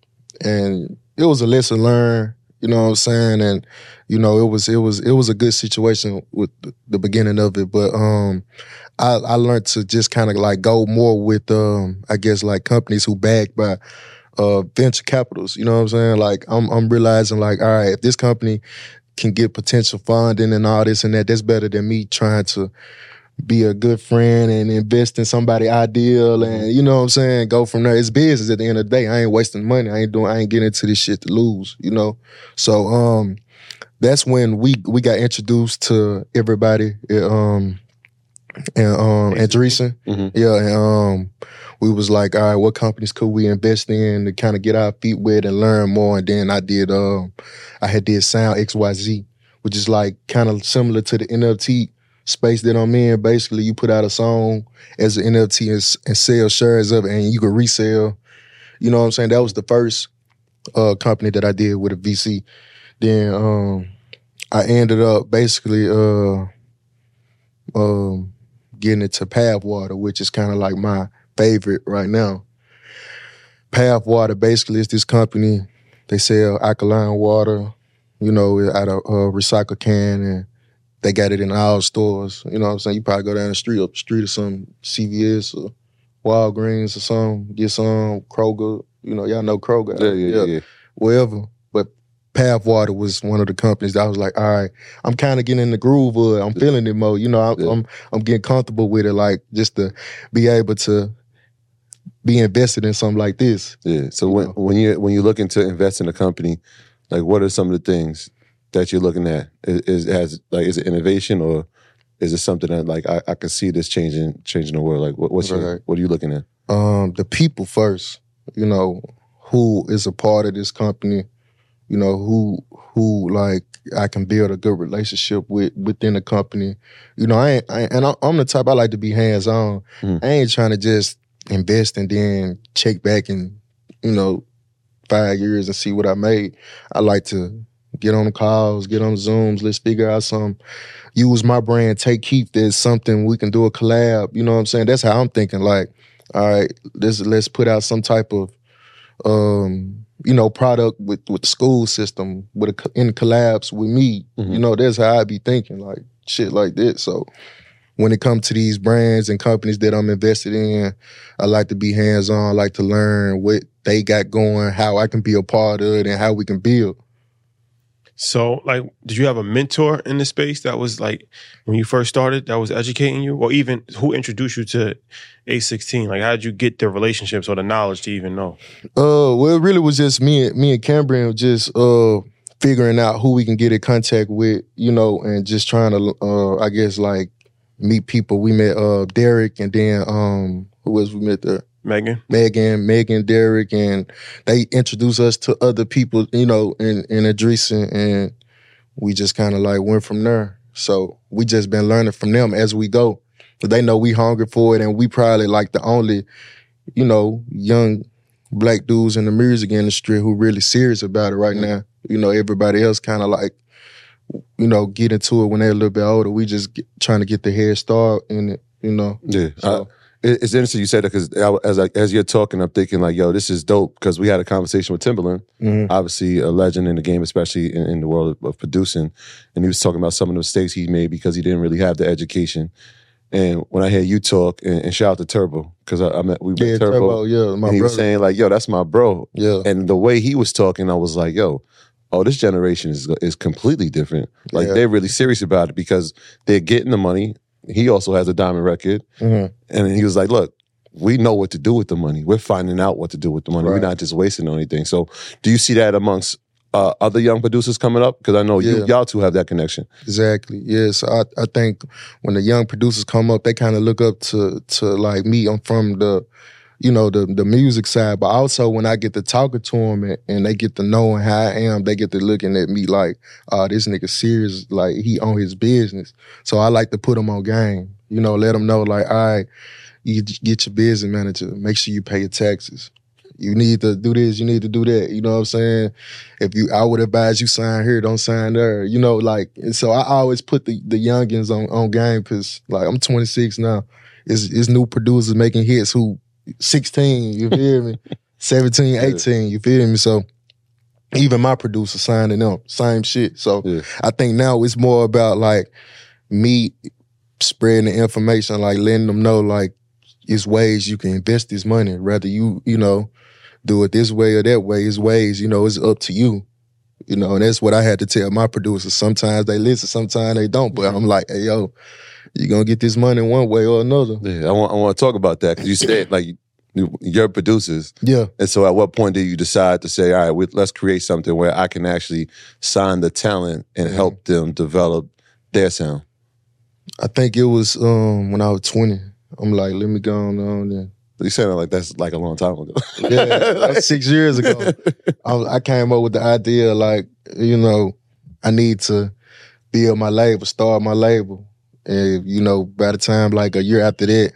and it was a lesson learned, you know what I'm saying? And, you know, it was, it was, it was a good situation with the beginning of it, but, um, I, I learned to just kind of like go more with, um, I guess, like companies who backed by uh, venture capitals. You know what I'm saying? Like I'm, I'm realizing like, all right, if this company can get potential funding and all this and that, that's better than me trying to be a good friend and invest in somebody ideal and, you know what I'm saying, go from there. It's business at the end of the day. I ain't wasting money. I ain't doing, I ain't getting into this shit to lose, you know? So, um, that's when we, we got introduced to everybody, um, and um Andreessen. Mm-hmm. Yeah, and um we was like, all right, what companies could we invest in to kind of get our feet wet and learn more? And then I did um I had did Sound X Y Z, which is like kind of similar to the N F T space that I'm in. Basically, you put out a song as an N F T and, and sell shares of it, and you can resell. You know what I'm saying? That was the first uh company that I did with a V C. Then um I ended up basically uh um getting into Pathwater, which is kind of like my favorite right now. Pathwater basically is this company. They sell alkaline water, you know, out of a recycled can, and they got it in all stores. You know what I'm saying? You probably go down the street, up the street or some C V S or Walgreens or something, get some Kroger. You know, y'all know Kroger. Yeah, yeah, yeah. yeah. Wherever. But Pathwater was one of the companies that I was like, all right, I'm kind of getting in the groove of it. I'm feeling it more. You know, I'm, yeah. I'm I'm getting comfortable with it, like just to be able to be invested in something like this. Yeah. So when know? when you when you looking to invest in a company, like what are some of the things that you're looking at? Is, is has like is it innovation, or is it something that like I, I can see this changing changing the world? Like what, what's right. your, what are you looking at? Um, the people first. You know, who is a part of this company. You know, who who like I can build a good relationship with within the company. You know, I ain't, I ain't, and I'm the type I like to be hands on. Mm. I ain't trying to just invest and then check back in, you know, five years and see what I made. I like to get on the calls, get on the Zooms, let's figure out something. Use my brand, Take Keep. There's something we can do a collab. You know what I'm saying? That's how I'm thinking. Like, all right, let's let's put out some type of um. you know, product with, with the school system, with a, in collabs with me. Mm-hmm. You know, that's how I be thinking, like, shit like that. So when it comes to these brands and companies that I'm invested in, I like to be hands-on. I like to learn what they got going, how I can be a part of it, and how we can build. So, like, did you have a mentor in the space that was like when you first started that was educating you, or even who introduced you to A sixteen? Like, how did you get the relationships or the knowledge to even know? Uh, well, it really was just me and me and Cambrian just uh figuring out who we can get in contact with, you know, and just trying to uh I guess like meet people. We met uh Derek, and then um who else we met there? Megan, Megan, Megan, Derek, and they introduced us to other people, you know, in in Andreessen, and we just kind of like went from there. So we just been learning from them as we go. But they know we hungry for it, and we probably like the only, you know, young black dudes in the music industry who really serious about it right now. You know, everybody else kind of like, you know, get into it when they're a little bit older. We just get, trying to get the head start in it, you know. Yeah. So. I- It's interesting you said that because as I, as you're talking, I'm thinking like, yo, this is dope because we had a conversation with Timbaland, Mm-hmm. obviously a legend in the game, especially in, in the world of producing, and he was talking about some of the mistakes he made because he didn't really have the education. And when I hear you talk, and, and shout out to Turbo because I, I met we met Yeah, Turbo, Turbo, yeah, my and he was brother. saying like, yo, that's my bro, Yeah. and the way he was talking, I was like, yo. Oh, this generation is is completely different. Like Yeah. they're really serious about it because they're getting the money. He also has a diamond record, Mm-hmm. and he was like, look, we know what to do with the money. We're finding out what to do with the money. Right. We're not just wasting on anything. So do you see that amongst uh, other young producers coming up? Because I know you, Yeah. y'all two have that connection. Exactly. Yes, I I think when the young producers come up, they kind of look up to to like me. I'm from the, you know, the the music side, but also when I get to talking to them and, and they get to knowing how I am, they get to looking at me like, oh, this nigga serious, like he on his business. So I like to put them on game. You know, let them know like, all right, you get your business manager. Make sure you pay your taxes. You need to do this. You need to do that. You know what I'm saying? If you, I would advise you sign here, don't sign there. You know, like, and so I always put the, the youngins on, on game because, like, I'm twenty-six now. It's, it's new producers making hits who sixteen, you feel me? seventeen, eighteen, you feel me? So even my producer signing them, same shit. So Yeah. I think now it's more about, like, me spreading the information, like letting them know, like, it's ways you can invest this money. Rather you, you know, do it this way or that way. It's ways, you know, it's up to you. You know, and that's what I had to tell my producers. Sometimes they listen, sometimes they don't. But I'm like, hey, yo, you're going to get this money one way or another. Yeah, I want I want to talk about that because you said like you- you're producers. Yeah. And so at what point did you decide to say, all right, we, let's create something where I can actually sign the talent and Mm-hmm. help them develop their sound? I think it was um, when I was twenty. I'm like, let me go on and You saying it like that's like a long time ago. yeah, that was six years ago. I, was- I came up with the idea, like, you know, I need to build my label, start my label. And, you know, by the time, like, a year after that,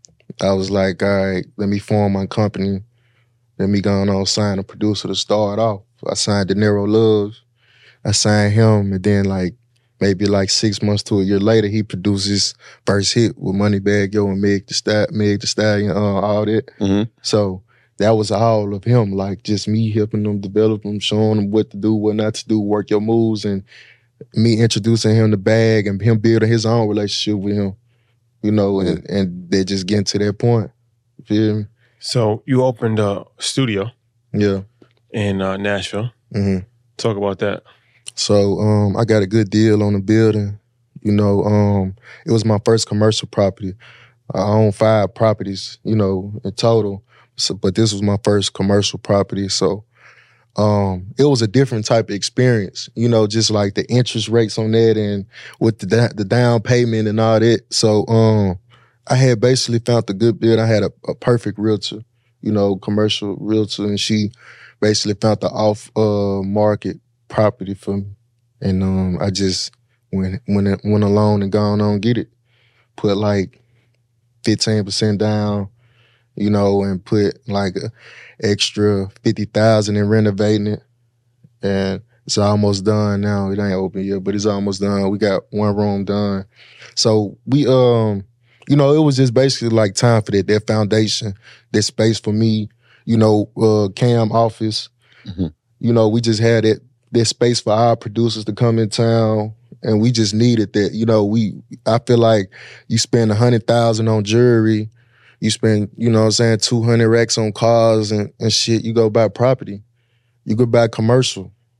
I was like, all right, let me form my company. Let me go on sign a producer to start off. I signed De Niro Loves. I signed him, and then, like, maybe like six months to a year later, he produced his first hit with Moneybagg Yo and Meg Thee Sta- Meg Thee Stallion, uh, all that. Mhm. So that was all of him, like just me helping them develop them, showing them what to do, what not to do, work your moves, and me introducing him to Bag and him building his own relationship with him, you know, and, and they just getting to that point. You feel me? So you opened a studio Yeah. in uh, Nashville. hmm Talk about that. So um, I got a good deal on the building. You know, um, it was my first commercial property. I own five properties, you know, in total. So, but this was my first commercial property. So um, it was a different type of experience, you know, just like the interest rates on that and with the da- the down payment and all that. So um, I had basically found a good bid. I had a, a perfect realtor, you know, commercial realtor, and she basically found the off uh, market property for me. And um, I just went went went along and gone on get it. Put like fifteen percent down, you know, and put like a extra fifty thousand in renovating it. And it's almost done now. It ain't open yet, but it's almost done. We got one room done. So we um, you know, it was just basically like time for that, that foundation, that space for me, you know, uh Cam office. Mhm. You know, we just had it. There's space for our producers to come in town, and we just needed that. You know, we I feel like you spend a hundred thousand on jewelry, you spend, you know what I'm saying, two hundred racks on cars and, and shit, you go buy property. You go buy commercial.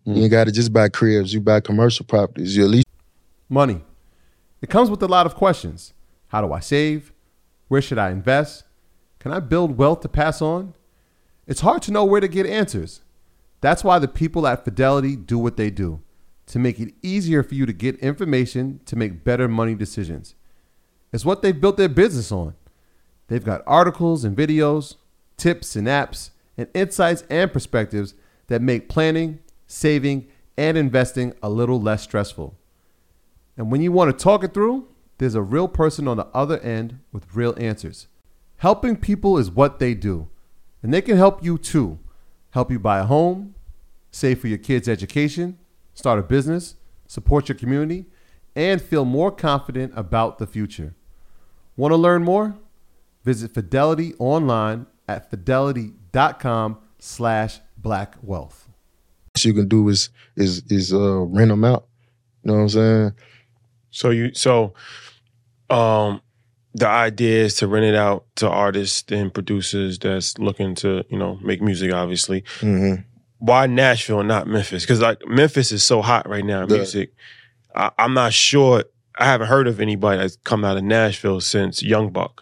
Mm. You ain't got to just buy cribs. You buy commercial properties. You at least money. It comes with a lot of questions. How do I save? Where should I invest? Can I build wealth to pass on? It's hard to know where to get answers. That's why the people at Fidelity do what they do, to make it easier for you to get information to make better money decisions. It's what they've built their business on. They've got articles and videos, tips and apps, and insights and perspectives that make planning, saving, and investing a little less stressful. And when you want to talk it through, there's a real person on the other end with real answers. Helping people is what they do, and they can help you too. Help you buy a home, save for your kids' education, start a business, support your community, and feel more confident about the future. Want to learn more? Visit Fidelity online at fidelity.com slash black wealth. What you can do is is is uh, rent them out. You know what I'm saying? So you so um the idea is to rent it out to artists and producers that's looking to, you know, make music, obviously. Mm-hmm. Why Nashville and not Memphis? Because like Memphis is so hot right now in Yeah. music. I, I'm not sure. I haven't heard of anybody that's come out of Nashville since Young Buck.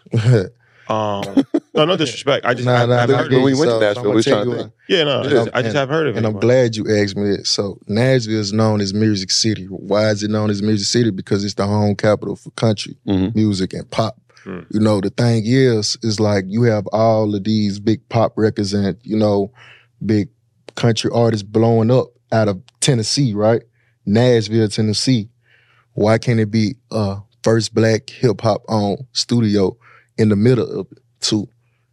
Um, no, no disrespect. I just Nah, I, nah, I haven't nah, heard when of we it. went to So, Nashville, I'ma we were tell trying to you think. Yeah, no, I Yeah, just, I just and- haven't heard of it. And I'm glad you asked me that. So Nashville is known as Music City. Why is it known as Music City? Because it's the home capital for country Mhm. music and pop. Mm. You know, the thing is, is like you have all of these big pop records and, you know, big country artists blowing up out of Tennessee, right? Nashville, Tennessee. Why can't it be a first black hip hop owned studio in the middle of it too?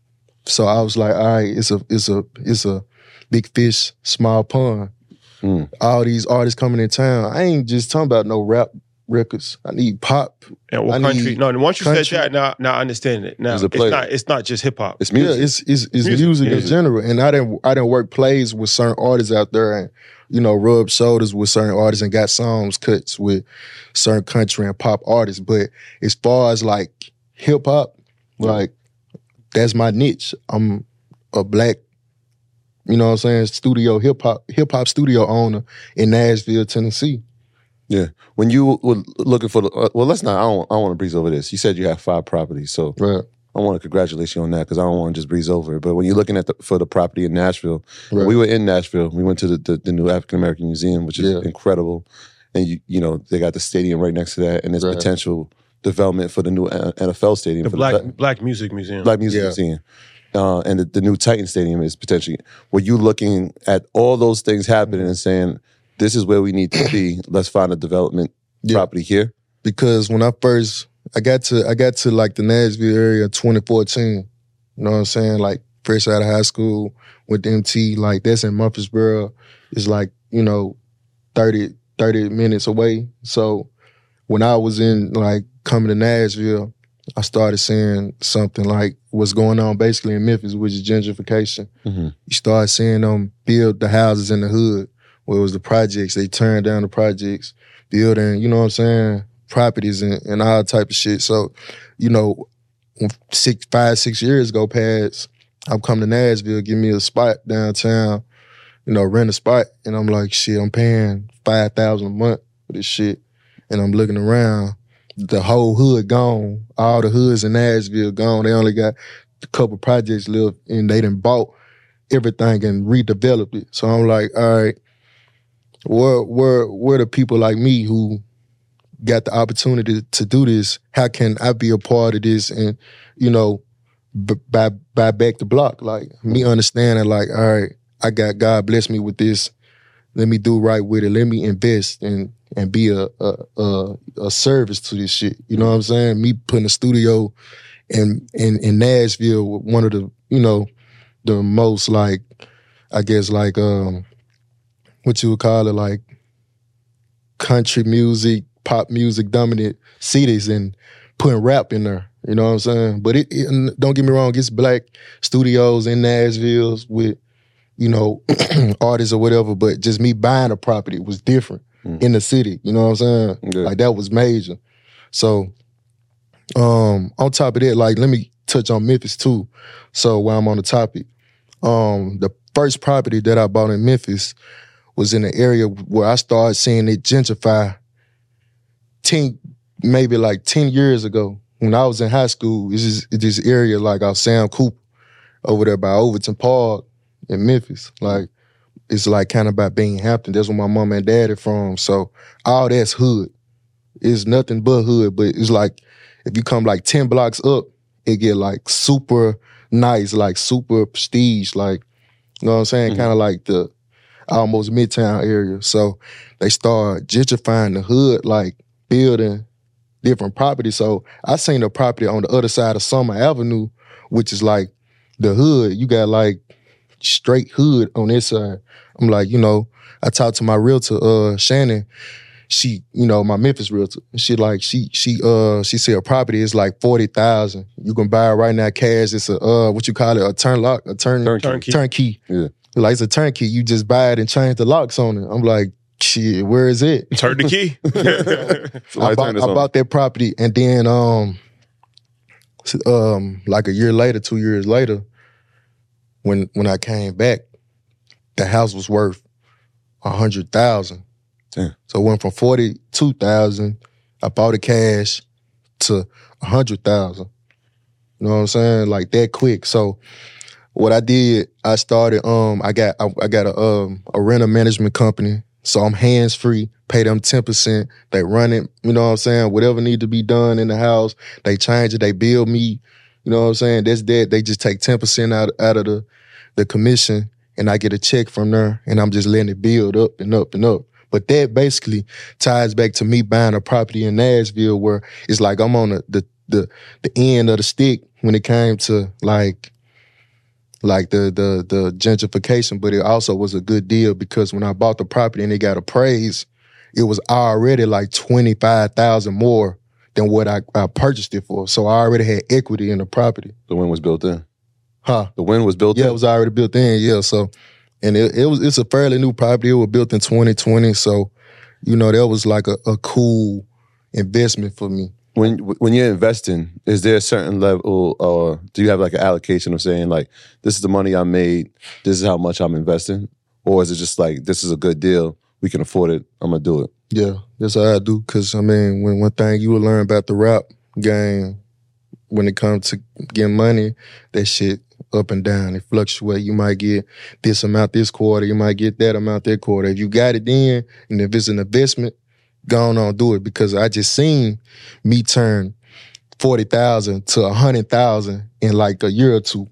So I was like, all right, it's a it's a it's a big fish, small pond. Mm. All these artists coming in town. I ain't just talking about no rap records. I need pop. And what I country? need No, and once you country. said that, now, now I understand it. Now It's a it's, player. not. It's not just hip hop. It's music. Yeah, it's it's, it's Music, music, music. in general. And I didn't I didn't work plays with certain artists out there and, you know, rub shoulders with certain artists and got songs cuts with certain country and pop artists. But as far as like hip hop, like that's my niche. I'm a black, you know what I'm saying, studio hip hop hip hop studio owner in Nashville, Tennessee. Yeah. When you were looking for the, uh, well, let's not, I don't, I don't want to breeze over this. You said you have five properties. So Right. I want to congratulate you on that because I don't want to just breeze over it. But when you're looking at the, for the property in Nashville, Right. we were in Nashville. We went to the, the, the new African American Museum, which is Yeah. incredible. And, you you know, they got the stadium right next to that. And there's Right. potential development for the new N F L stadium. the for Black the Black Music Museum. Black Music Yeah. Museum. Uh, and the, the new Titan Stadium is potentially, were you looking at all those things happening and saying, this is where we need to be, let's find a development Yeah. property here? Because when I first I got to I got to like the Nashville area in twenty fourteen. You know what I'm saying? Like fresh out of high school, went to M T, like that's in Murfreesboro. It's like, you know, thirty, thirty minutes away. So when I was in like coming to Nashville, I started seeing something like what's going on basically in Memphis, which is gentrification. Mm-hmm. You start seeing them build the houses in the hood, where it was the projects. They turned down the projects, building, you know what I'm saying, properties and, and all type of shit. So, you know, when six, five, six years go past, I'm coming to Nashville, give me a spot downtown, you know, rent a spot, and I'm like, shit, I'm paying five thousand a month for this shit, and I'm looking around, the whole hood gone, all the hoods in Nashville gone. They only got a couple projects left, and they done bought everything and redeveloped it. So I'm like, all right, where where where the people like me who got the opportunity to do this? How can I be a part of this and, you know, b- buy buy back the block? Like me understanding, like, all right, I got God bless me with this. Let me do right with it. Let me invest and and be a a a, a service to this shit. You know what I'm saying? Me putting a studio in in in Nashville, one of the, you know, the most like, I guess like um what you would call it, like country music, pop music dominant cities, and putting rap in there. You know what I'm saying? But it, it and don't get me wrong, it's black studios in Nashville with, you know, artists or whatever, but just me buying a property was different Mm. in the city. You know what I'm saying? Yeah. Like that was major. So um on top of that, like let me touch on Memphis too. So while I'm on the topic, um the first property that I bought in Memphis was in the area where I started seeing it gentrify ten, maybe like ten years ago. When I was in high school, this is this area like off Sam Cooper over there by Overton Park in Memphis. Like, it's like kind of by Binghamton. That's where my mom and dad are from. So all that's hood. It's nothing but hood. But it's like, if you come like ten blocks up, it get like super nice, like super prestige. Like, you know what I'm saying? Mm-hmm. Kind of like the almost Midtown area. So they start gentrifying the hood, like building different properties. So I seen a property on the other side of Summer Avenue, which is like the hood. You got like straight hood on this side. I'm like, you know, I talked to my realtor, uh, Shannon. She, you know, my Memphis realtor. She like, she, she, uh, she said a property is like forty thousand. You can buy it right now cash. It's a, uh, what you call it, a turn lock, a turn, turnkey. turnkey. Yeah. Like, it's a turnkey. You just buy it and change the locks on it. I'm like, shit, where is it? Turn the key. I, bought, I bought that property, and then um, um, like a year later, two years later, when when I came back, the house was worth a hundred thousand. So it went from forty two thousand. I bought it cash to a hundred thousand. You know what I'm saying? Like that quick. So what I did, I started. Um, I got I, I got a um a renter management company. So I'm hands-free, pay them ten percent. They run it, you know what I'm saying? Whatever need to be done in the house, they change it, they bill me. You know what I'm saying? That's that. They just take ten percent out, out of the, the commission, and I get a check from there, and I'm just letting it build up and up and up. But that basically ties back to me buying a property in Nashville where it's like I'm on the the the, the end of the stick when it came to like like the the the gentrification, but it also was a good deal because when I bought the property and it got appraised, it was already like twenty-five thousand more than what I, I purchased it for. So I already had equity in the property. The wind was built in. Huh? The wind was built yeah, in? Yeah, it was already built in, yeah. So, and it, it was it's a fairly new property. It was built in twenty twenty. So, you know, that was like a, a cool investment for me. When when you're investing, is there a certain level, or do you have like an allocation of saying like, this is the money I made, this is how much I'm investing? Or is it just like, this is a good deal, we can afford it, I'm gonna do it? Yeah, that's how I do. Because, I mean, when one thing you will learn about the rap game, when it comes to getting money, that shit up and down, it fluctuates. You might get this amount this quarter, you might get that amount that quarter. If you got it then, and if it's an investment, go on and do it, because I just seen me turn forty thousand to one hundred thousand in like a year or two.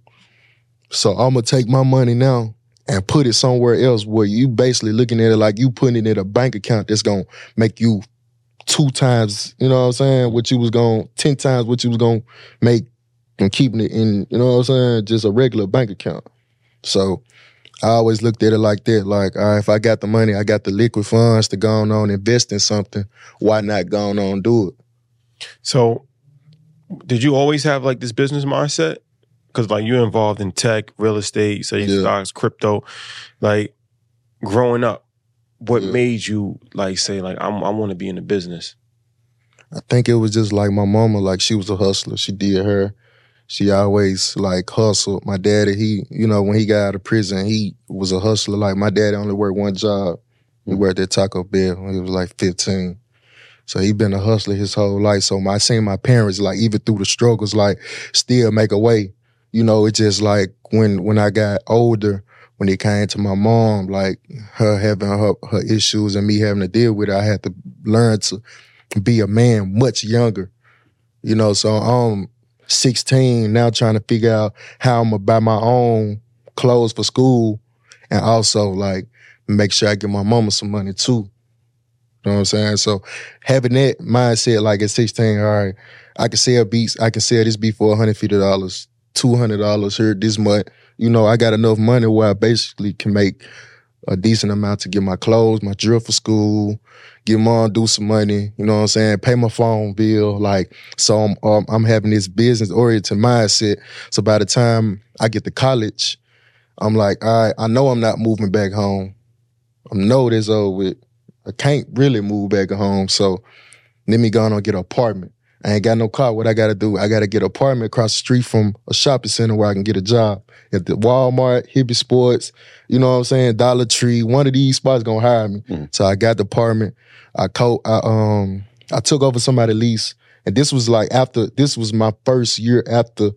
So I'm going to take my money now and put it somewhere else where you basically looking at it like you putting it in a bank account that's going to make you two times, you know what I'm saying, what you was going, ten times what you was going to make from keeping it in, you know what I'm saying, just a regular bank account. So I always looked at it like that. Like, all right, if I got the money, I got the liquid funds to go on and invest in something, why not go on and do it? So did you always have like this business mindset? Because like you're involved in tech, real estate, say Yeah. stocks, crypto. Like growing up, what Yeah. made you like say like I'm, I want to be in the business? I think it was just like my mama, like she was a hustler. She did her. She always like hustled. My daddy, he, you know, when he got out of prison, he was a hustler. Like my daddy only worked one job. He worked at Taco Bell when he was like fifteen. So he been a hustler his whole life. So my, I seen my parents, like even through the struggles, like still make a way. You know, it's just like when when I got older, when it came to my mom, like her having her, her issues and me having to deal with it, I had to learn to be a man much younger. You know, so I'm sixteen now trying to figure out how I'm gonna buy my own clothes for school and also like make sure I give my mama some money too. You know what I'm saying? So having that mindset like at sixteen, all right, I can sell beats, I can sell this beat for one hundred fifty dollars, two hundred dollars here this month. You know, I got enough money where I basically can make a decent amount to get my clothes, my drill for school, get mom do some money, you know what I'm saying, pay my phone bill. Like, so I'm um, I'm having this business-oriented mindset. So by the time I get to college, I'm like, all right, I know I'm not moving back home. I know this over with. I can't really move back home, so let me go on and get an apartment. I ain't got no car. What I got to do? I got to get an apartment across the street from a shopping center where I can get a job. At the Walmart, Hibbie Sports, you know what I'm saying, Dollar Tree, one of these spots gonna hire me. Mm. So I got the apartment. I co I um I took over somebody's lease. And this was like after this was my first year after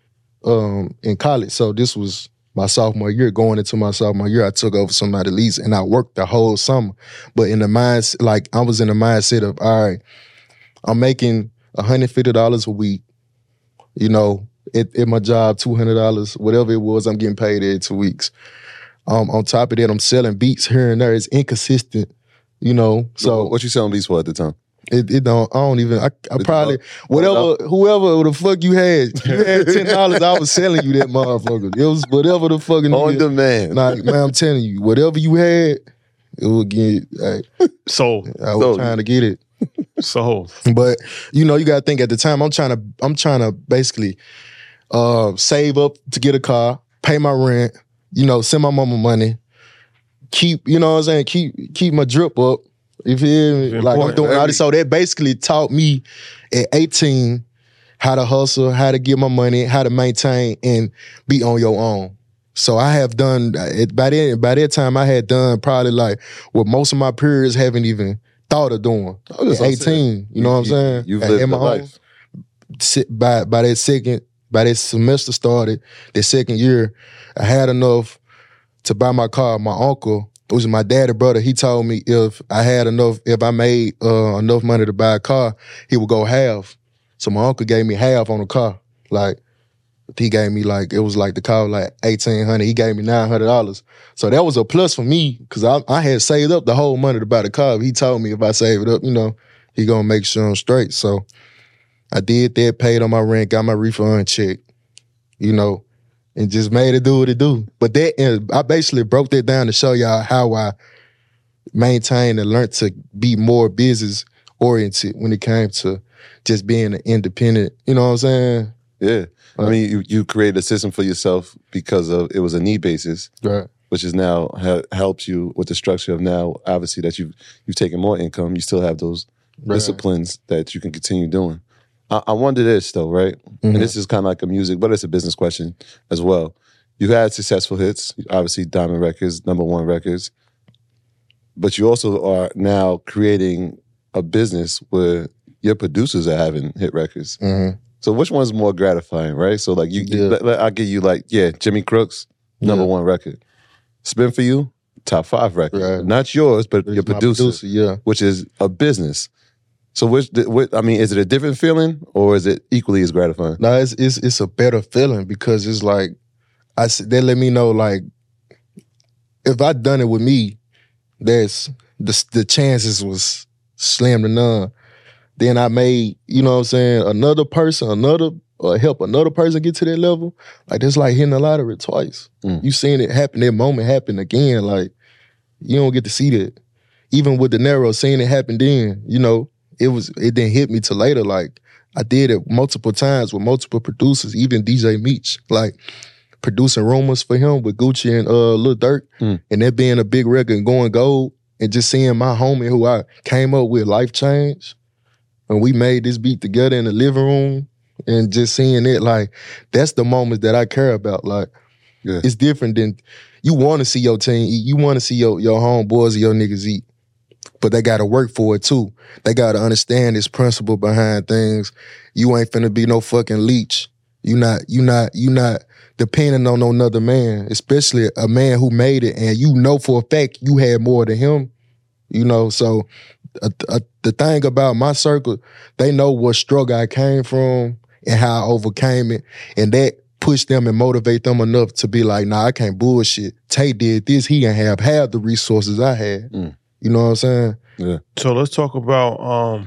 um in college. So this was my sophomore year. Going into my sophomore year, I took over somebody's lease and I worked the whole summer. But in the mindset, like I was in the mindset of, all right, I'm making one hundred fifty dollars a week, you know. At, at my job, two hundred dollars, whatever it was, I'm getting paid every two weeks. Um, on top of that, I'm selling beats here and there. It's inconsistent, you know. So what, what you selling beats for at the time? It, it don't. I don't even. I, I probably whatever, whoever the fuck you had. You had ten dollars. I was selling you that motherfucker. It was whatever the fucking on demand. Like, man, I'm telling you, whatever you had, it would get. Like, so I was so, trying to get it. So, but you know, you gotta think at the time. I'm trying to. I'm trying to basically. Uh, save up to get a car, pay my rent, you know, send my mama money, keep, you know what I'm saying, keep keep my drip up. You feel me? Like I'm doing all this. So that basically taught me at eighteen how to hustle, how to get my money, how to maintain and be on your own. So I have done, by then, by that time I had done probably like what most of my peers haven't even thought of doing. At eighteen, you know what I'm saying? You've lived my life. By, by that second, By that semester started, the second year, I had enough to buy my car. My uncle, it was my daddy brother, he told me if I had enough, if I made uh, enough money to buy a car, he would go half. So my uncle gave me half on the car. Like, he gave me like, it was like the car was like eighteen hundred dollars. He gave me nine hundred dollars. So that was a plus for me because I, I had saved up the whole money to buy the car. He told me if I save it up, you know, he gonna make sure I'm straight. So I did that, paid on my rent, got my refund check, you know, and just made it do what it do. But that, I basically broke that down to show y'all how I maintained and learned to be more business oriented when it came to just being an independent, you know what I'm saying? Yeah. I mean, you, you created a system for yourself because of it was a need basis, right? Which is now ha- helped you with the structure of now, obviously, that you've, you've taken more income. You still have those right. disciplines that you can continue doing. I wonder this though, right? Mm-hmm. And this is kind of like a music, but it's a business question as well. You had successful hits, obviously Diamond Records, number one records, but you also are now creating a business where your producers are having hit records. Mm-hmm. So which one's more gratifying, right? So like you, yeah. you I'll give you like, yeah, Jimmy Crooks, number yeah. one record. Spin for You, top five record. Right. Not yours, but it's your producer, producer, yeah. which is a business. So, which, what, I mean, is it a different feeling or is it equally as gratifying? No, it's it's it's a better feeling because it's like, I they let me know like, if I done it with me, there's the the chances was slim to none. Then I made, you know what I'm saying, another person, another or help another person get to that level. Like that's like hitting a lottery twice. Mm. You seen it happen, that moment happen again. Like you don't get to see that. Even with De Niro, seeing it happen then, you know. It was. It didn't hit me till later. Like I did it multiple times with multiple producers, even D J Meech, like producing Rumors for him with Gucci and uh, Lil Durk, mm. and that being a big record and going gold, and just seeing my homie who I came up with life change, and we made this beat together in the living room, and just seeing it, like that's the moments that I care about. Like yeah. It's different than you want to see your team eat, you want to see your your homeboys or your niggas eat. But they got to work for it too. They got to understand this principle behind things. You ain't finna be no fucking leech. You not, you not, you not depending on no another man, especially a man who made it, and you know for a fact you had more than him. You know, so uh, uh, the thing about my circle, they know what struggle I came from and how I overcame it, and that push them and motivate them enough to be like, nah, I can't bullshit. Tay did this, he ain't have half the resources I had. Mm. You know what I'm saying? Yeah. So let's talk about um,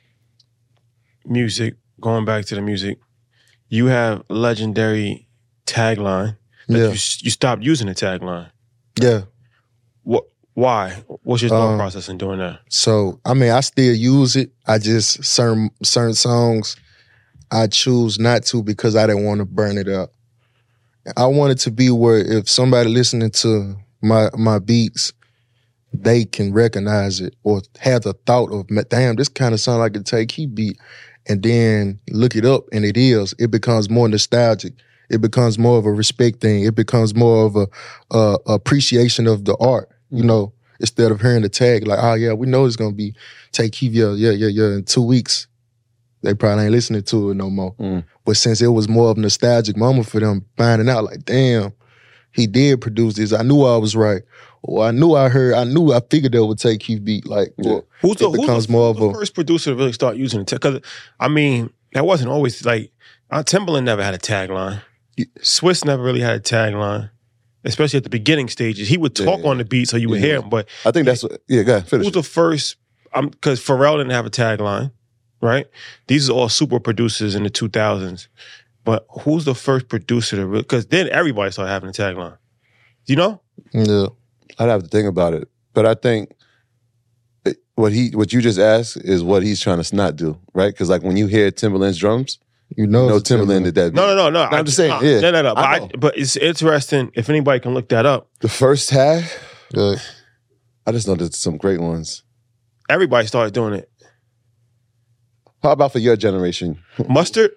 music. Going back to the music, you have a legendary tagline. That yeah. You, you stopped using the tagline. Yeah. What? Why? What's your thought um, process in doing that? So I mean, I still use it. I just certain certain songs I choose not to because I didn't want to burn it out. I want it to be where if somebody listening to my my beats, they can recognize it or have the thought of, damn, this kind of sound like a Tay Keith beat. and then look it up, and it is. It becomes more nostalgic. It becomes more of a respect thing. It becomes more of a uh, appreciation of the art, you know, instead of hearing the tag like, oh, yeah, we know it's going to be Tay Keith, yeah, yeah, yeah, yeah, in two weeks. They probably ain't listening to it no more. Mm. But since it was more of a nostalgic moment for them, finding out like, damn, he did produce this. I knew I was right. Or I knew I heard, I knew, I figured that would Tay Keith beat. Like, yeah. well, who's the, it becomes who's the, more who's of a... the first producer to really start using it? Because, I mean, that wasn't always like, uh, Timbaland never had a tagline. Yeah. Swiss never really had a tagline, especially at the beginning stages. He would talk yeah, yeah. on the beat so you would yeah. hear him. But I think that's what, yeah, go ahead, finish. Who's the first, because um, Pharrell didn't have a tagline, right? These are all super producers in the two thousands. But who's the first producer to really, because then everybody started having a tagline. You know? Yeah. I'd have to think about it. But I think what he, what you just asked is what he's trying to not do, right? Because like when you hear Timbaland's drums, you know, you know Timbaland did that. No, no, no, no. I'm I, just saying, uh, yeah. No, no, no. But, I I, but it's interesting if anybody can look that up. The first tag, yeah. I just know there's some great ones. Everybody started doing it. How about for your generation? Mustard?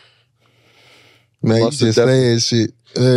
Man, Mustard you just saying shit.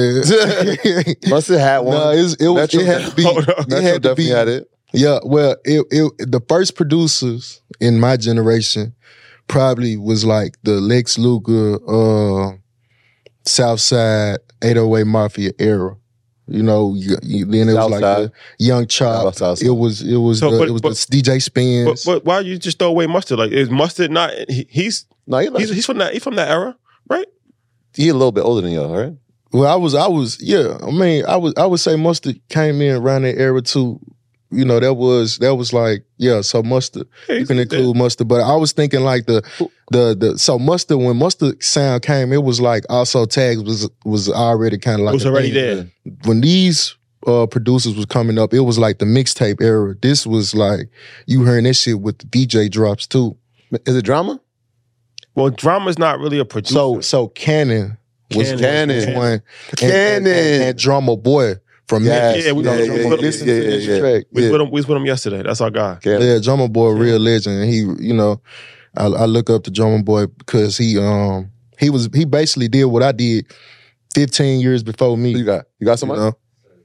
Uh, Mustard had one. No, it, was, it, was, it had to be. It had to be. Had it. Yeah, well, it, it the first producers in my generation probably was like the Lex Luger, uh, Southside, eight oh eight Mafia era. You know, you, you, then it was Southside. Like the Young Chop. It was it was so, the, but, it was but, the D J Spins. But, but why you just throw away Mustard? Like, is Mustard not? He, he's no, he he's, he's from that. He's from that era, right? He a little bit older than y'all, right? Well, I was, I was, yeah. I mean, I was, I would say Mustard came in around that era too. You know, that was that was like, yeah. So Mustard, yeah, you can include Mustard, but I was thinking like the the the so Mustard when Mustard sound came, it was like also Tags was was already kind of like it was already there. When these uh, producers was coming up, it was like the mixtape era. This was like you hearing that shit with the D J drops too. Is it Drama? Well, Drama's not really a producer. So so Cannon was Cannon, Cannon, one, Cannon, and, and, and Drama Boy. From yes. yeah, we yeah, yeah, yeah, yeah, yeah, listen yeah, to this yeah, track. We yeah. was with him. We was with him yesterday. That's our guy. Yeah, yeah Drummer Boy, real legend. He, you know, I, I look up to Drummer Boy because he, um, he was he basically did what I did fifteen years before me. You got you got somebody? You know?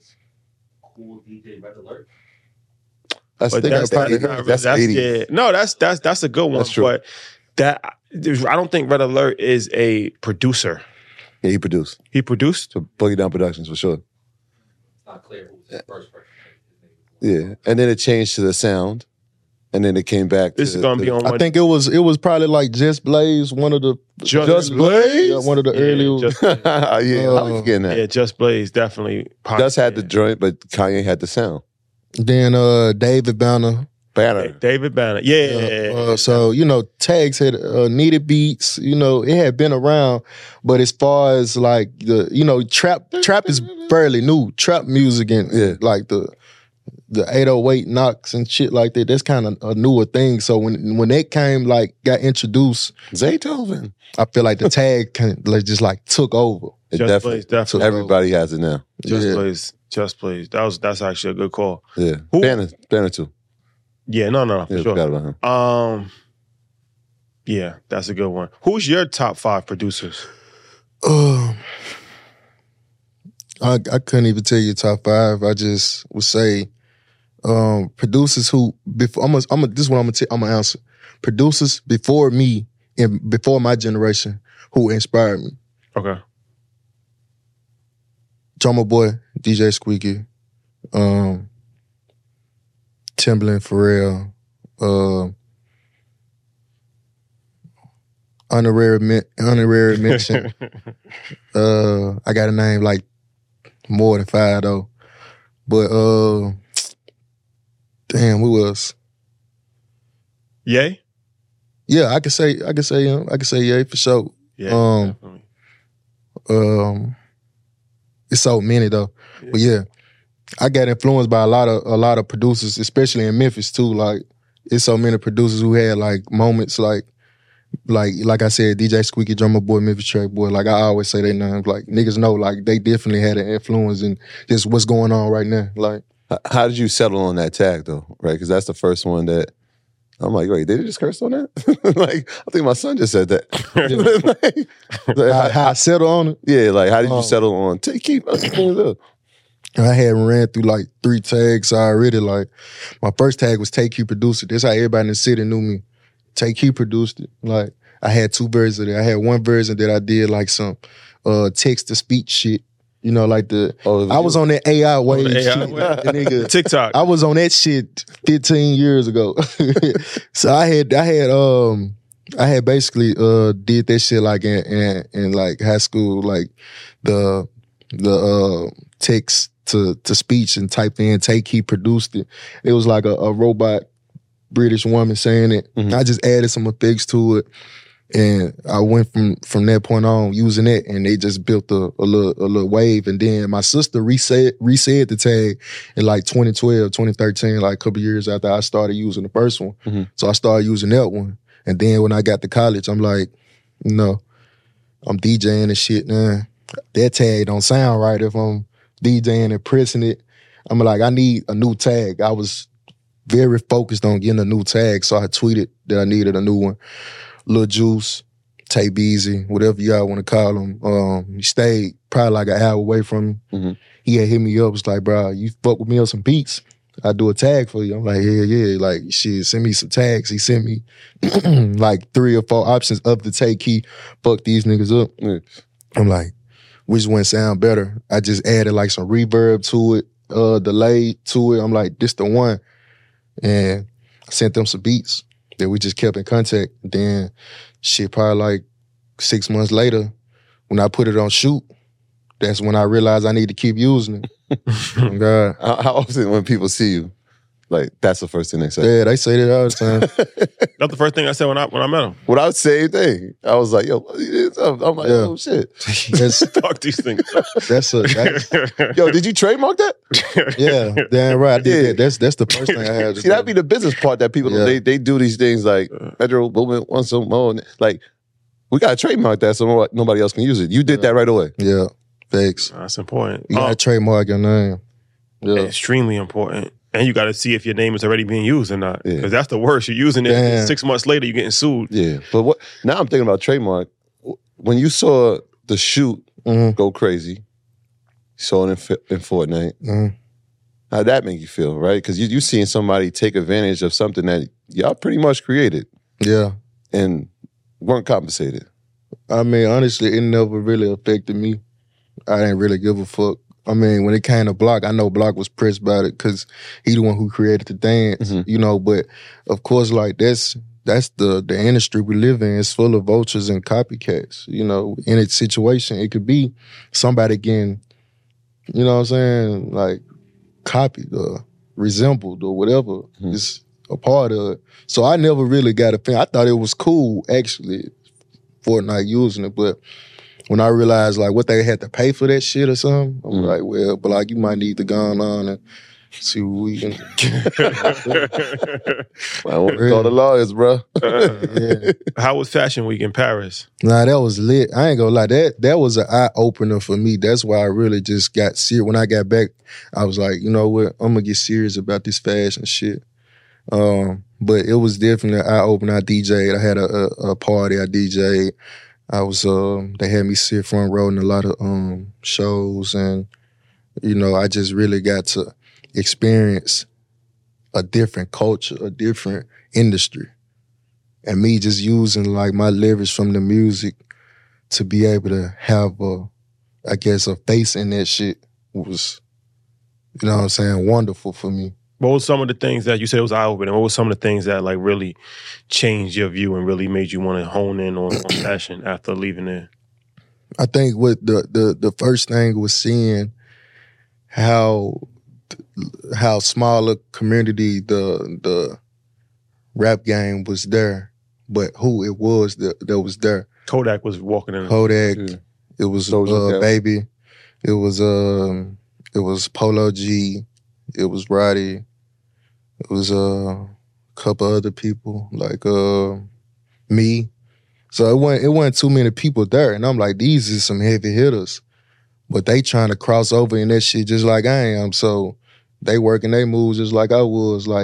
Cool D J Red Alert. That's But think that's, I probably that's, that's that's eighty. yeah. No, that's that's that's a good one. That's true. But that I don't think Red Alert is a producer. Yeah, he produced. He produced So Boogie Down Productions for sure. It's not clear who's the first person. Yeah, and then it changed to the sound, and then it came back. This to is gonna the, be on. I one. think it was it was probably like Just Blaze, one of the Just, Just Blaze? yeah, one of the Yeah, early. Just, yeah, how you forgetting that? yeah, Just Blaze definitely. Just had the joint, but Kanye had the sound. Then uh, David Banner. Banner. David Banner. Yeah. Uh, uh, so, you know, Tags had uh, needed beats, you know, it had been around, but as far as like the, you know, trap trap is fairly new. Trap music and Yeah. like the the eight oh eight knocks and shit like that, that's kind of a newer thing. So when when that came, like, got introduced, Zaytoven. I feel like the tag kind of like, just like took over. It Just definitely, Blaze definitely. everybody has it now. Just Yeah. Blaze. Just Blaze. That was that's actually a good call. Yeah, Who- Banner, Banner too. Yeah, no, no, no, for Yeah, sure. forgot about him. Um, yeah, that's a good one. Who's your top five producers? Um, I I couldn't even tell you top five. I just would say um, producers who before I'm gonna, I'm gonna, this is what I'm gonna t- I'm gonna answer. Producers before me and before my generation who inspired me. Okay. Drummer Boy, D J Squeaky, um, Timbaland, Pharrell, uh, honorary men- honorary mention. uh, I got a name like more than five though, but uh, damn, who else? Yay? Yeah, I could say I could say um, I could say yeah for sure. Yeah. Um, definitely. Um, it's so many though, Yeah. but yeah, I got influenced by a lot of a lot of producers, especially in Memphis too. Like, it's so many producers who had like moments like, like like I said, D J Squeaky, Drummer Boy, Memphis Track Boy. Like I always say their names. Like niggas know, like they definitely had an influence in just what's going on right now. Like, H- How did you settle on that tag though? Right, because that's the first one that I'm like, wait, they just cursed on that? Like, I think my son just said that. like, like, How, how I settle on it? yeah, like, how did you Oh. settle on take keep? I had ran through like three tags already. Like my first tag was Take Key Produced It. That's how everybody in the city knew me. Take Key Produced It. Like I had two versions of it. I had one version that I did like some uh, text to speech shit. You know, like the Oh, I was on that A I wave the A I shit. wave. The nigga, TikTok. I was on that shit fifteen years ago. So I had I had um I had basically uh did that shit like in in, in like high school, like the the uh text to to speech and typed in Take Key Produced It. It was like a, a robot British woman saying it. Mhm. I just added some effects to it. And I went from from that point on using it, and they just built a, a little a little wave. And then my sister reset reset the tag in like twenty twelve, twenty thirteen, like a couple years after I started using the first one. Mhm. So I started using that one. And then when I got to college, I'm like, you know, I'm DJing and shit now. That tag don't sound right if I'm DJing and pressing it. I'm like, I need a new tag. I was very focused on getting a new tag, so I tweeted that I needed a new one. Lil Juice, Tay Beezy, whatever y'all want to call him. Um, he stayed probably like an hour away from me. Mhm. He had hit me up, was like, bro, you fuck with me on some beats, I do a tag for you. I'm like, yeah, yeah. Like, shit, send me some tags. He sent me like three or four options of the Take Key. Fuck these niggas up. Yeah. I'm like, which one sound better? I just added like some reverb to it, uh, delay to it. I'm like, this the one. And I sent them some beats that we just kept in contact. Then shit, probably like six months later, when I put it on shoot, that's when I realized I need to keep using it. Oh, God. How, how often when people see you, like, that's the first thing they say? Yeah, they say that all the time. That's the first thing I said when I when I met him. Without same thing. I was like, yo, what is up? I'm like, Yeah. oh, shit. That's Fuck these things. that's a that's, Yo, did you trademark that? yeah, damn right. I did Yeah. that. That's that's the first thing I had to See, that'd be the business part that people, Yeah. they they do these things like, federal movement wants some more. Like, we got to trademark that so nobody- nobody else can use it. You did that right away. Yeah, thanks. That's important. You gotta Um, trademark your name. Yeah. extremely important. And you got to see if your name is already being used or not. Yeah. Because that's the worst. You're using it, and Damn. six months later, you're getting sued. Yeah. But what now I'm thinking about trademark. When you saw the shoot Mhm. go crazy, you saw it in, Fi- in Fortnite, Mhm. how'd that make you feel, right? Because you you seeing somebody take advantage of something that y'all pretty much created Yeah. and weren't compensated. I mean, honestly, it never really affected me. I didn't really give a fuck. I mean, when it came to Block, I know Block was pressed about it because he the one who created the dance, Mhm. you know. But of course, like that's that's the the industry we live in. It's full of vultures and copycats. You know, in its situation, it could be somebody getting, you know what I'm saying, like copied or resembled or whatever. Mhm. It's a part of it. So I never really got a thing. I thought it was cool, actually, Fortnite using it, but when I realized like what they had to pay for that shit or something, I'm Mm. like, well, but like you might need to go on and see what we can. I want to Really? call the lawyers, bro. Yeah. How was Fashion Week in Paris? Nah, that was lit. I ain't gonna lie, that that was an eye opener for me. That's why I really just got serious. When I got back, I was like, you know what, I'm gonna get serious about this fashion shit. Um, but it was definitely an eye opener. I D J'd. I had a, a, a party. I D J'd. I was um they had me sit front row in a lot of um shows, and you know, I just really got to experience a different culture, a different industry. And me just using like my leverage from the music to be able to have a, I guess, a face in that shit was, you know what I'm saying, wonderful for me. What was some of the things that you said was eye-opening? What was some of the things that like really changed your view and really made you want to hone in on, on fashion after leaving there? I think what the the the first thing was seeing how how small a community the the rap game was there, but who it was that that was there. Kodak was walking in. Kodak, Yeah. it was Doja uh, Cat. Baby, it was um it was Polo G, it was Roddy, it was uh, a couple other people like uh me. So it wasn't it wasn't too many people there, and I'm like, these is some heavy hitters, but they trying to cross over in that shit just like I am. So they working their moves just like I was. Like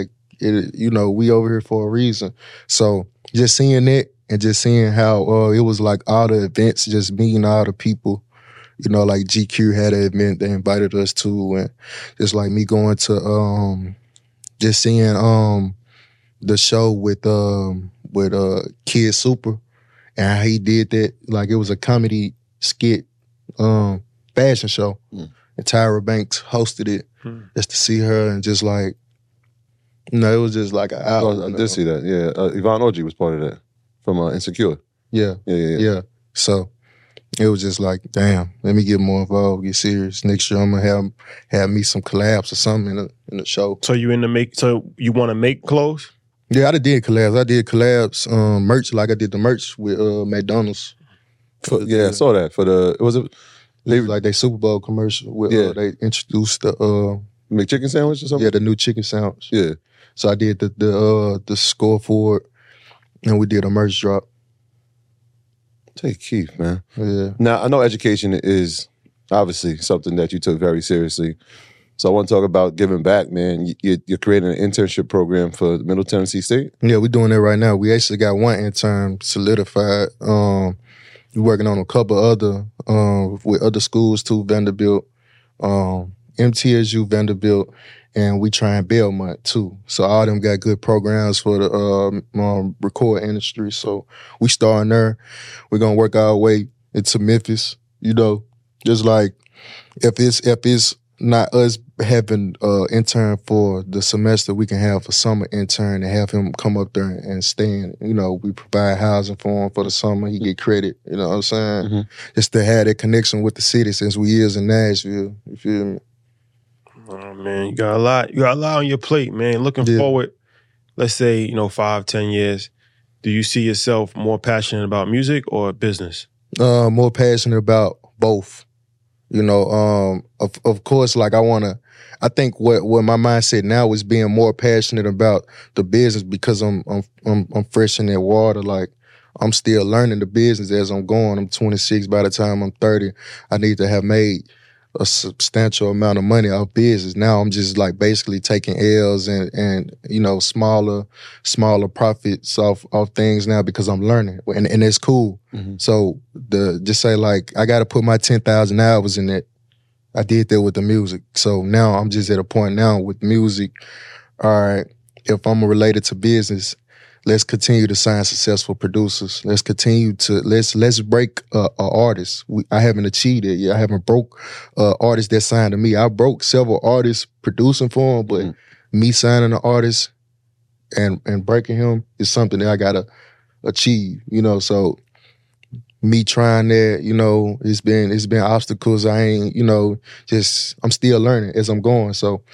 it, you know, we over here for a reason. So just seeing that and just seeing how uh, it was like all the events, just meeting all the people, you know, like G Q had an event they invited us to, and just like me going to, um, just seeing um, the show with um, with uh, Kid Super and how he did that. Like it was a comedy skit um, fashion show. Mm. And Tyra Banks hosted it hmm. just to see her and just like, you know, it was just like an hour. Oh, I did see that, yeah. Uh, Yvonne Orji was part of that from uh, Insecure. Yeah. Yeah, yeah, yeah. Yeah. So it was just like, damn, let me get more involved, get serious. Next year I'm gonna have have me some collabs or something in the, in the show. So you in the make, so you want to make clothes? Yeah, I did collabs. I did collabs, um, merch, like I did the merch with uh, McDonald's. For, yeah, I saw that. For the, it was a, They was like their Super Bowl commercial. Where, yeah. uh, they introduced the uh, McChicken sandwich or something. Yeah, the new chicken sandwich. Yeah. So I did the the uh, the score for it, and we did a merch drop. Take Keith, man. Yeah. Now I know education is obviously something that you took very seriously. So I want to talk about giving back, man. You, you're creating an internship program for Middle Tennessee State. Yeah, we're doing that right now. We actually got one intern solidified. Um, We're working on a couple other, um, with other schools too, Vanderbilt, um, M T S U, Vanderbilt, and we trying Belmont too. So all of them got good programs for the um, um, record industry. So we starting there. We're gonna work our way into Memphis, you know, just like if it's, if it's not us having uh intern for the semester, we can have a summer intern and have him come up there and stay in. You know, we provide housing for him for the summer. He get credit. You know what I'm saying? Mm-hmm. Just to have that connection with the city since we is in Nashville. You feel me? Oh man, you got a lot. You got a lot on your plate, man. Looking yeah. forward, let's say, you know, five, ten years. Do you see yourself more passionate about music or business? Uh, more passionate about both. You know, um, of of course, like I want to, I think what, what my mindset now is being more passionate about the business because I'm I'm I'm, I'm fresh in that water. Like I'm still learning the business as I'm going. I'm twenty-six. By the time I'm thirty, I need to have made a substantial amount of money off business. Now I'm just like basically taking L's and and you know smaller smaller profits off off things now because I'm learning and and it's cool. Mm-hmm. So the just say like I got to put my ten thousand hours in it. I did that with the music. So now I'm just at a point now with music. All right, if I'm related to business, let's continue to sign successful producers. Let's continue to let's let's break uh, uh, artists. We, I haven't achieved it yet. I haven't broke uh, artists that signed to me. I broke several artists producing for them, but mm. me signing an artist and and breaking him is something that I gotta achieve. You know, so me trying that, you know, it's been it's been obstacles. I ain't, you know, just I'm still learning as I'm going. So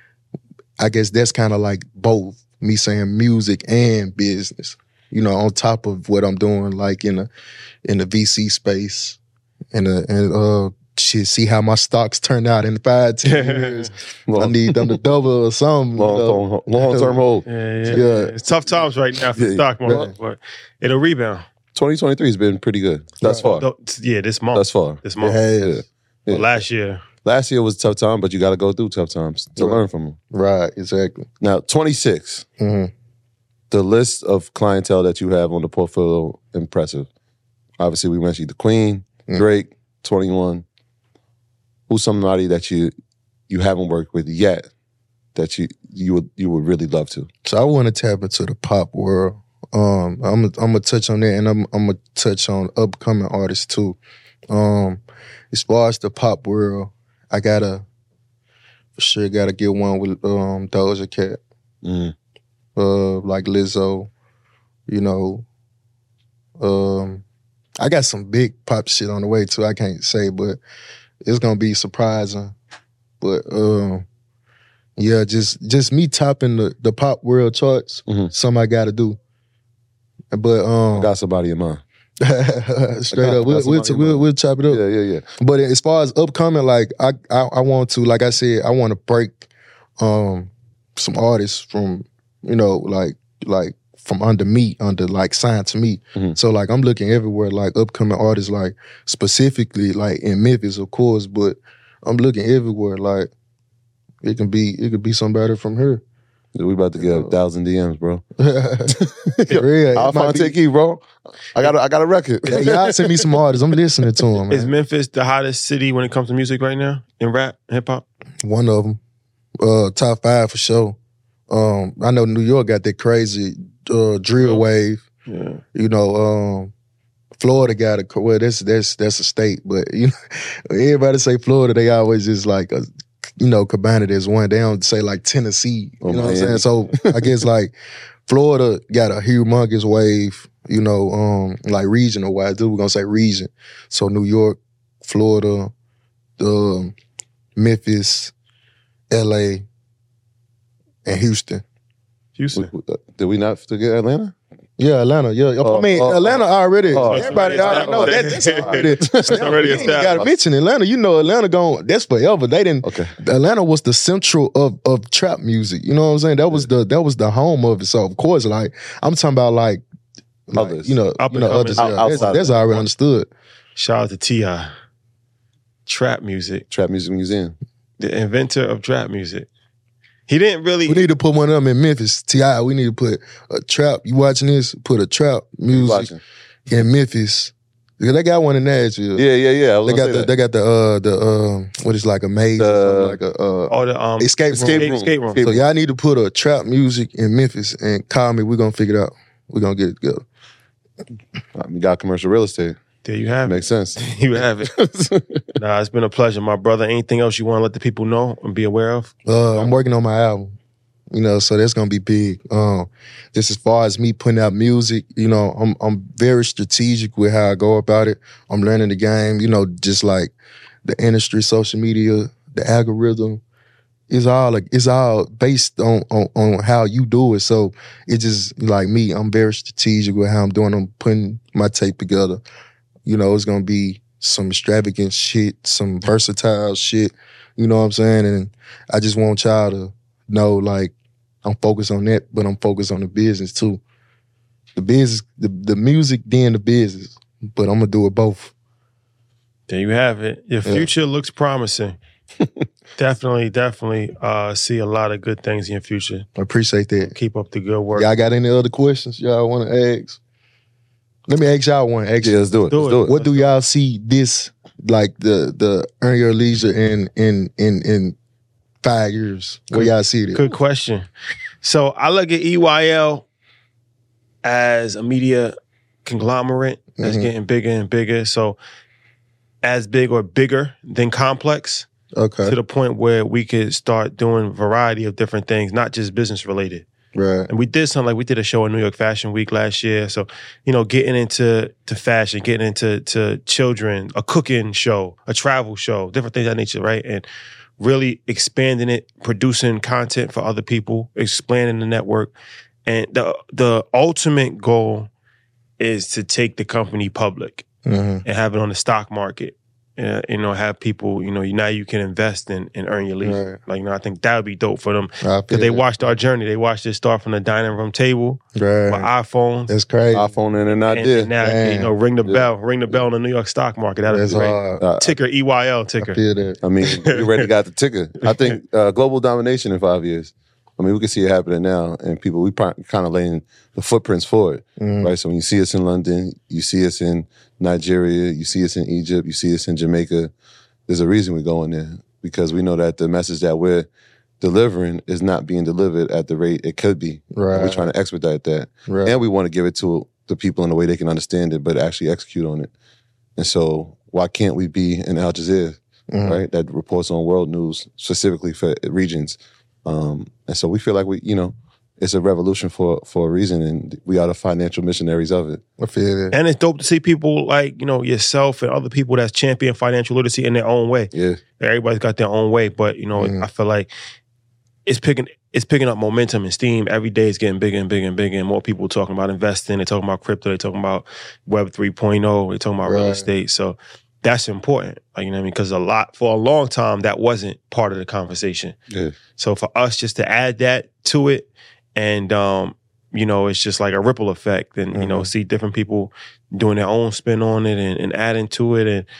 I guess that's kind of like both. Me saying music and business, you know, on top of what I'm doing, like in the in the V C space, and uh, and uh, shit, see how my stocks turn out in five, ten years. Long, I need them to double or something. Long, you know? long term hold. Yeah, yeah, yeah. It's tough times right now for the stock market, but it'll rebound. twenty twenty-three has been pretty good thus right. far. Yeah, this month. Thus far. This month. Yeah, yeah. Well, last year. Last year was a tough time, but you got to go through tough times to right. learn from them. Right, exactly. Now, twenty-six. Mm-hmm. The list of clientele that you have on the portfolio, impressive. Obviously, we mentioned the Queen, mm-hmm. Drake, twenty-one. Who's somebody that you you haven't worked with yet that you you would you would really love to? So I want to tap into the pop world. Um, I'm I'm gonna touch on that, and I'm I'm gonna touch on upcoming artists too. Um, as far as the pop world, I gotta for sure gotta get one with um Doja Cat, mm. uh, like Lizzo. You know, um, I got some big pop shit on the way too. I can't say, but it's gonna be surprising. But um, yeah, just just me topping the, the pop world charts. Mm-hmm. Something I gotta do. But um, I got somebody in mind. Straight up, we'll we'll, we'll we'll chop it up. Yeah, yeah, yeah. But as far as upcoming, like I I, I want to, like I said, I want to break um some artists from you know like like from under me, under like signed to me. Mm-hmm. So like I'm looking everywhere, like upcoming artists, like specifically like in Memphis, of course, but I'm looking everywhere. Like it can be it could be somebody from here. We about to get a thousand D Ms, bro. For real. Alphonse Key, bro. I got a, I got a record. Hey, y'all send me some artists. I'm listening to them, Is man. Memphis the hottest city when it comes to music right now in rap, hip hop? One of them. Uh, top five for sure. Um, I know New York got that crazy uh, drill wave. Yeah. You know, um, Florida got a well. That's that's that's a state, but you know, everybody say Florida, they always just like a, you know, Cabana. There's one. They don't say like Tennessee. You Oh, know what I'm Miami. saying? So I guess like Florida got a humongous wave. You know, um, like regional wise. Dude, we're gonna say region. So New York, Florida, um, Memphis, L A, and Houston. Houston. Did we not forget Atlanta? Yeah, Atlanta. Yeah, Oh, I mean oh, Atlanta already. oh, everybody it's already know that. That's already. It's already You ain't established. gotta mention Atlanta. You know Atlanta going. That's forever. They didn't. Okay. Atlanta was the central of of trap music. You know what I'm saying? That was the that was the home of it. So of course, like I'm talking about like, like Others. you know, Up you and know others. coming. Yeah, Out- that's outside that's of- already understood. Shout out to T I Trap music, Trap Music Museum. the inventor of trap music. He didn't really. We need to put one of them in Memphis. T I We need to put a trap. You watching this? Put a trap music Watching. in Memphis. Because they got one in Nashville. Yeah, yeah, yeah. I was They gonna got say the that. they got the uh the um what is like a maze or The- something, like a uh all the um escape room. Escape room. Escape room. Escape So room. y'all need to put a trap music in Memphis and call me. We're gonna figure it out. We're gonna get it together. We got commercial real estate. There you have it. Makes sense. You have it. Nah, it's been a pleasure, my brother. Anything else you want to let the people know and be aware of? Uh, I'm working on my album. You know, so that's gonna be big. Um, just as far as me putting out music, you know, I'm I'm very strategic with how I go about it. I'm learning the game, you know, just like the industry, social media, the algorithm. It's all like it's all based on, on on how you do it. So it's just like me, I'm very strategic with how I'm doing. I'm putting my tape together. You know, it's gonna be some extravagant shit, some versatile shit. You know what I'm saying? And I just want y'all to know, like, I'm focused on that, but I'm focused on the business too. The business, the, the music, then the business. But I'm gonna do it both. There you have it. Your Yeah. future looks promising. definitely, definitely uh, see a lot of good things in your future. I appreciate that. Keep up the good work. Y'all got any other questions y'all want to ask? Let me ask y'all one. Actually, Yeah, let's do it. Do let's it. do it. what do y'all see this like the the Earn Your Leisure in in in in five years? Where y'all see it? Good question. So I look at E Y L as a media conglomerate that's Mhm. getting bigger and bigger. So as big or bigger than Complex Okay, to the point where we could start doing a variety of different things, not just business related. right. And we did something like we did a show in New York Fashion Week last year. So, you know, getting into to fashion, getting into to children, a cooking show, a travel show, different things of that nature, right? And really expanding it, producing content for other people, expanding the network. And the the ultimate goal is to take the company public Mhm. and have it on the stock market. Uh, you know, have people, you know, now you can invest in and earn your leisure. Right. Like, you know, I think that would be dope for them. I feel Because they that. watched our journey. They watched it start from the dining room table with Right. iPhones. That's crazy. iPhone in and not And, there. and now, Damn. you know, ring the Yeah. bell, ring the bell in the New York stock market. That'll That's be great. hard. Uh, Ticker E Y L I ticker. feel that. I mean, we already got the ticker. I think uh, global domination in five years. I mean, we can see it happening now, and people, we kind of laying the footprints for it, Mhm. right? So when you see us in London, you see us in Nigeria, you see us in Egypt, you see us in Jamaica, there's a reason we're going there, because we know that the message that we're delivering is not being delivered at the rate it could be. And Right. we're trying to expedite that. Right. And we want to give it to the people in a way they can understand it, but actually execute on it. And so why can't we be in Al Jazeera, Mhm. right? That reports on world news specifically for regions. Um, and so we feel like we, you know, it's a revolution for for a reason, and we are the financial missionaries of it. I feel that. And it's dope to see people like, you know, yourself and other people that's champion financial literacy in their own way. Yeah. Everybody's got their own way, but, you know, Mhm. I feel like it's picking it's picking up momentum and steam. Every day it's getting bigger and bigger and bigger, and more people talking about investing. They're talking about crypto. They're talking about Web three point oh. They're talking about real Right. estate. So that's important. Like, you know what I mean? Because a lot, for a long time, that wasn't part of the conversation. Yeah. So for us just to add that to it, and um, you know, it's just like a ripple effect, and you know, Mhm. see different people doing their own spin on it and, and adding to it, and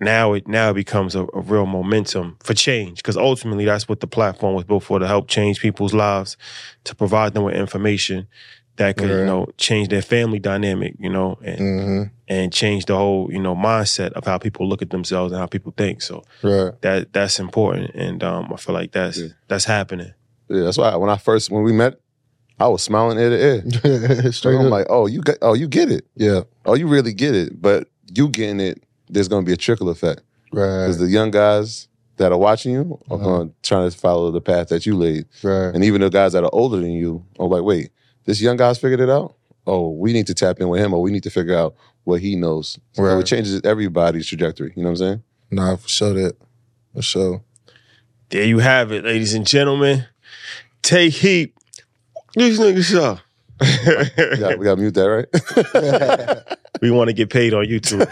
now it now it becomes a, a real momentum for change, because ultimately that's what the platform was built for, to help change people's lives, to provide them with information that could, Right. you know, change their family dynamic, you know, and Mm-hmm. and change the whole, you know, mindset of how people look at themselves and how people think. So Right. that that's important, and um, I feel like that's Yeah. that's happening. Yeah, that's why when I first when we met, I was smiling ear to ear. Straight I'm up. like, oh, you get, oh, you get it. yeah. Oh, you really get it. But you getting it, there's gonna be a trickle effect. Right. Because the young guys that are watching you are Uh-huh. going to try to follow the path that you laid. Right. And even the guys that are older than you are like, wait, this young guy's figured it out? Oh, we need to tap in with him, or we need to figure out what he knows. So Right. it changes everybody's trajectory. You know what I'm saying? Nah, for sure that. For sure. There you have it, ladies and gentlemen. Take heat. These niggas up. We got, we got to mute that, right? We want to get paid on YouTube.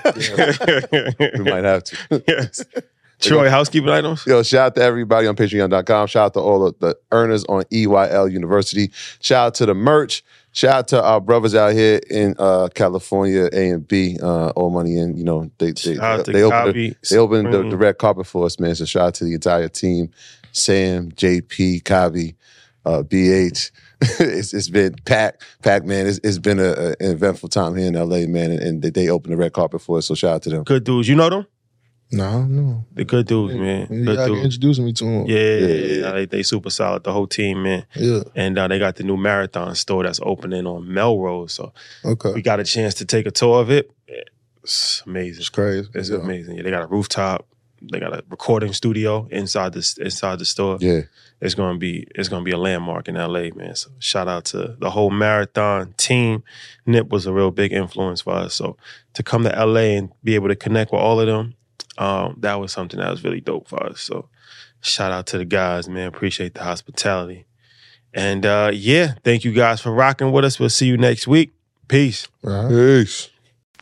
we might have to. Yes. Troy, housekeeping items? Yo, shout out to everybody on patreon dot com. Shout out to all of the earners on E Y L University. Shout out to the merch. Shout out to our brothers out here in uh, California, A and B, uh, All Money In. You know, they they, Shout out to they opened, Copy. the, they opened the, Mm. the red carpet for us, man. So shout out to the entire team. Sam, J P, Kavi, uh, B H. it's it's been packed, packed, man. It's, it's been a, a, an eventful time here in L A, man. And, and they opened the red carpet for us. So shout out to them. Good dudes. You know them? No, no. The good dudes, man. You Good gotta dudes. introduce me to him. Yeah, Yeah, yeah, yeah. yeah. They, they super solid, the whole team, man. Yeah. And uh, they got the new Marathon store that's opening on Melrose. So Okay. we got a chance to take a tour of it. It's amazing. It's crazy. It's Yeah. amazing. Yeah, they got a rooftop. They got a recording studio inside the inside the store. Yeah. It's gonna be it's gonna be a landmark in L A, man. So shout out to the whole Marathon team. Nip was a real big influence for us. So to come to L A and be able to connect with all of them, um, that was something that was really dope for us. So shout out to the guys, man. Appreciate the hospitality. And uh, yeah, thank you guys for rocking with us. We'll see you next week. Peace. Right. Peace.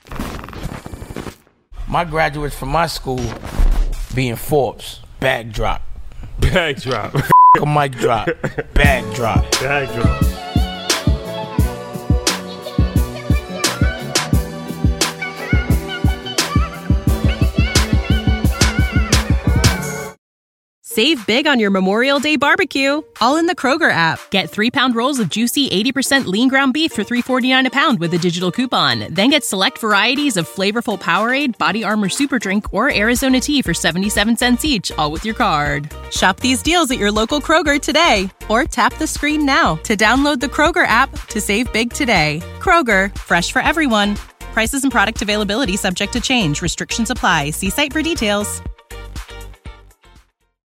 My graduates from my school being Forbes, bag drop. Bag drop. A mic drop, bag drop. Bag drop. Save big on your Memorial Day barbecue, all in the Kroger app. Get three-pound rolls of juicy eighty percent lean ground beef for three forty-nine a pound with a digital coupon. Then get select varieties of flavorful Powerade, Body Armor Super Drink, or Arizona tea for seventy-seven cents each, all with your card. Shop these deals at your local Kroger today, or tap the screen now to download the Kroger app to save big today. Kroger, fresh for everyone. Prices and product availability subject to change. Restrictions apply. See site for details.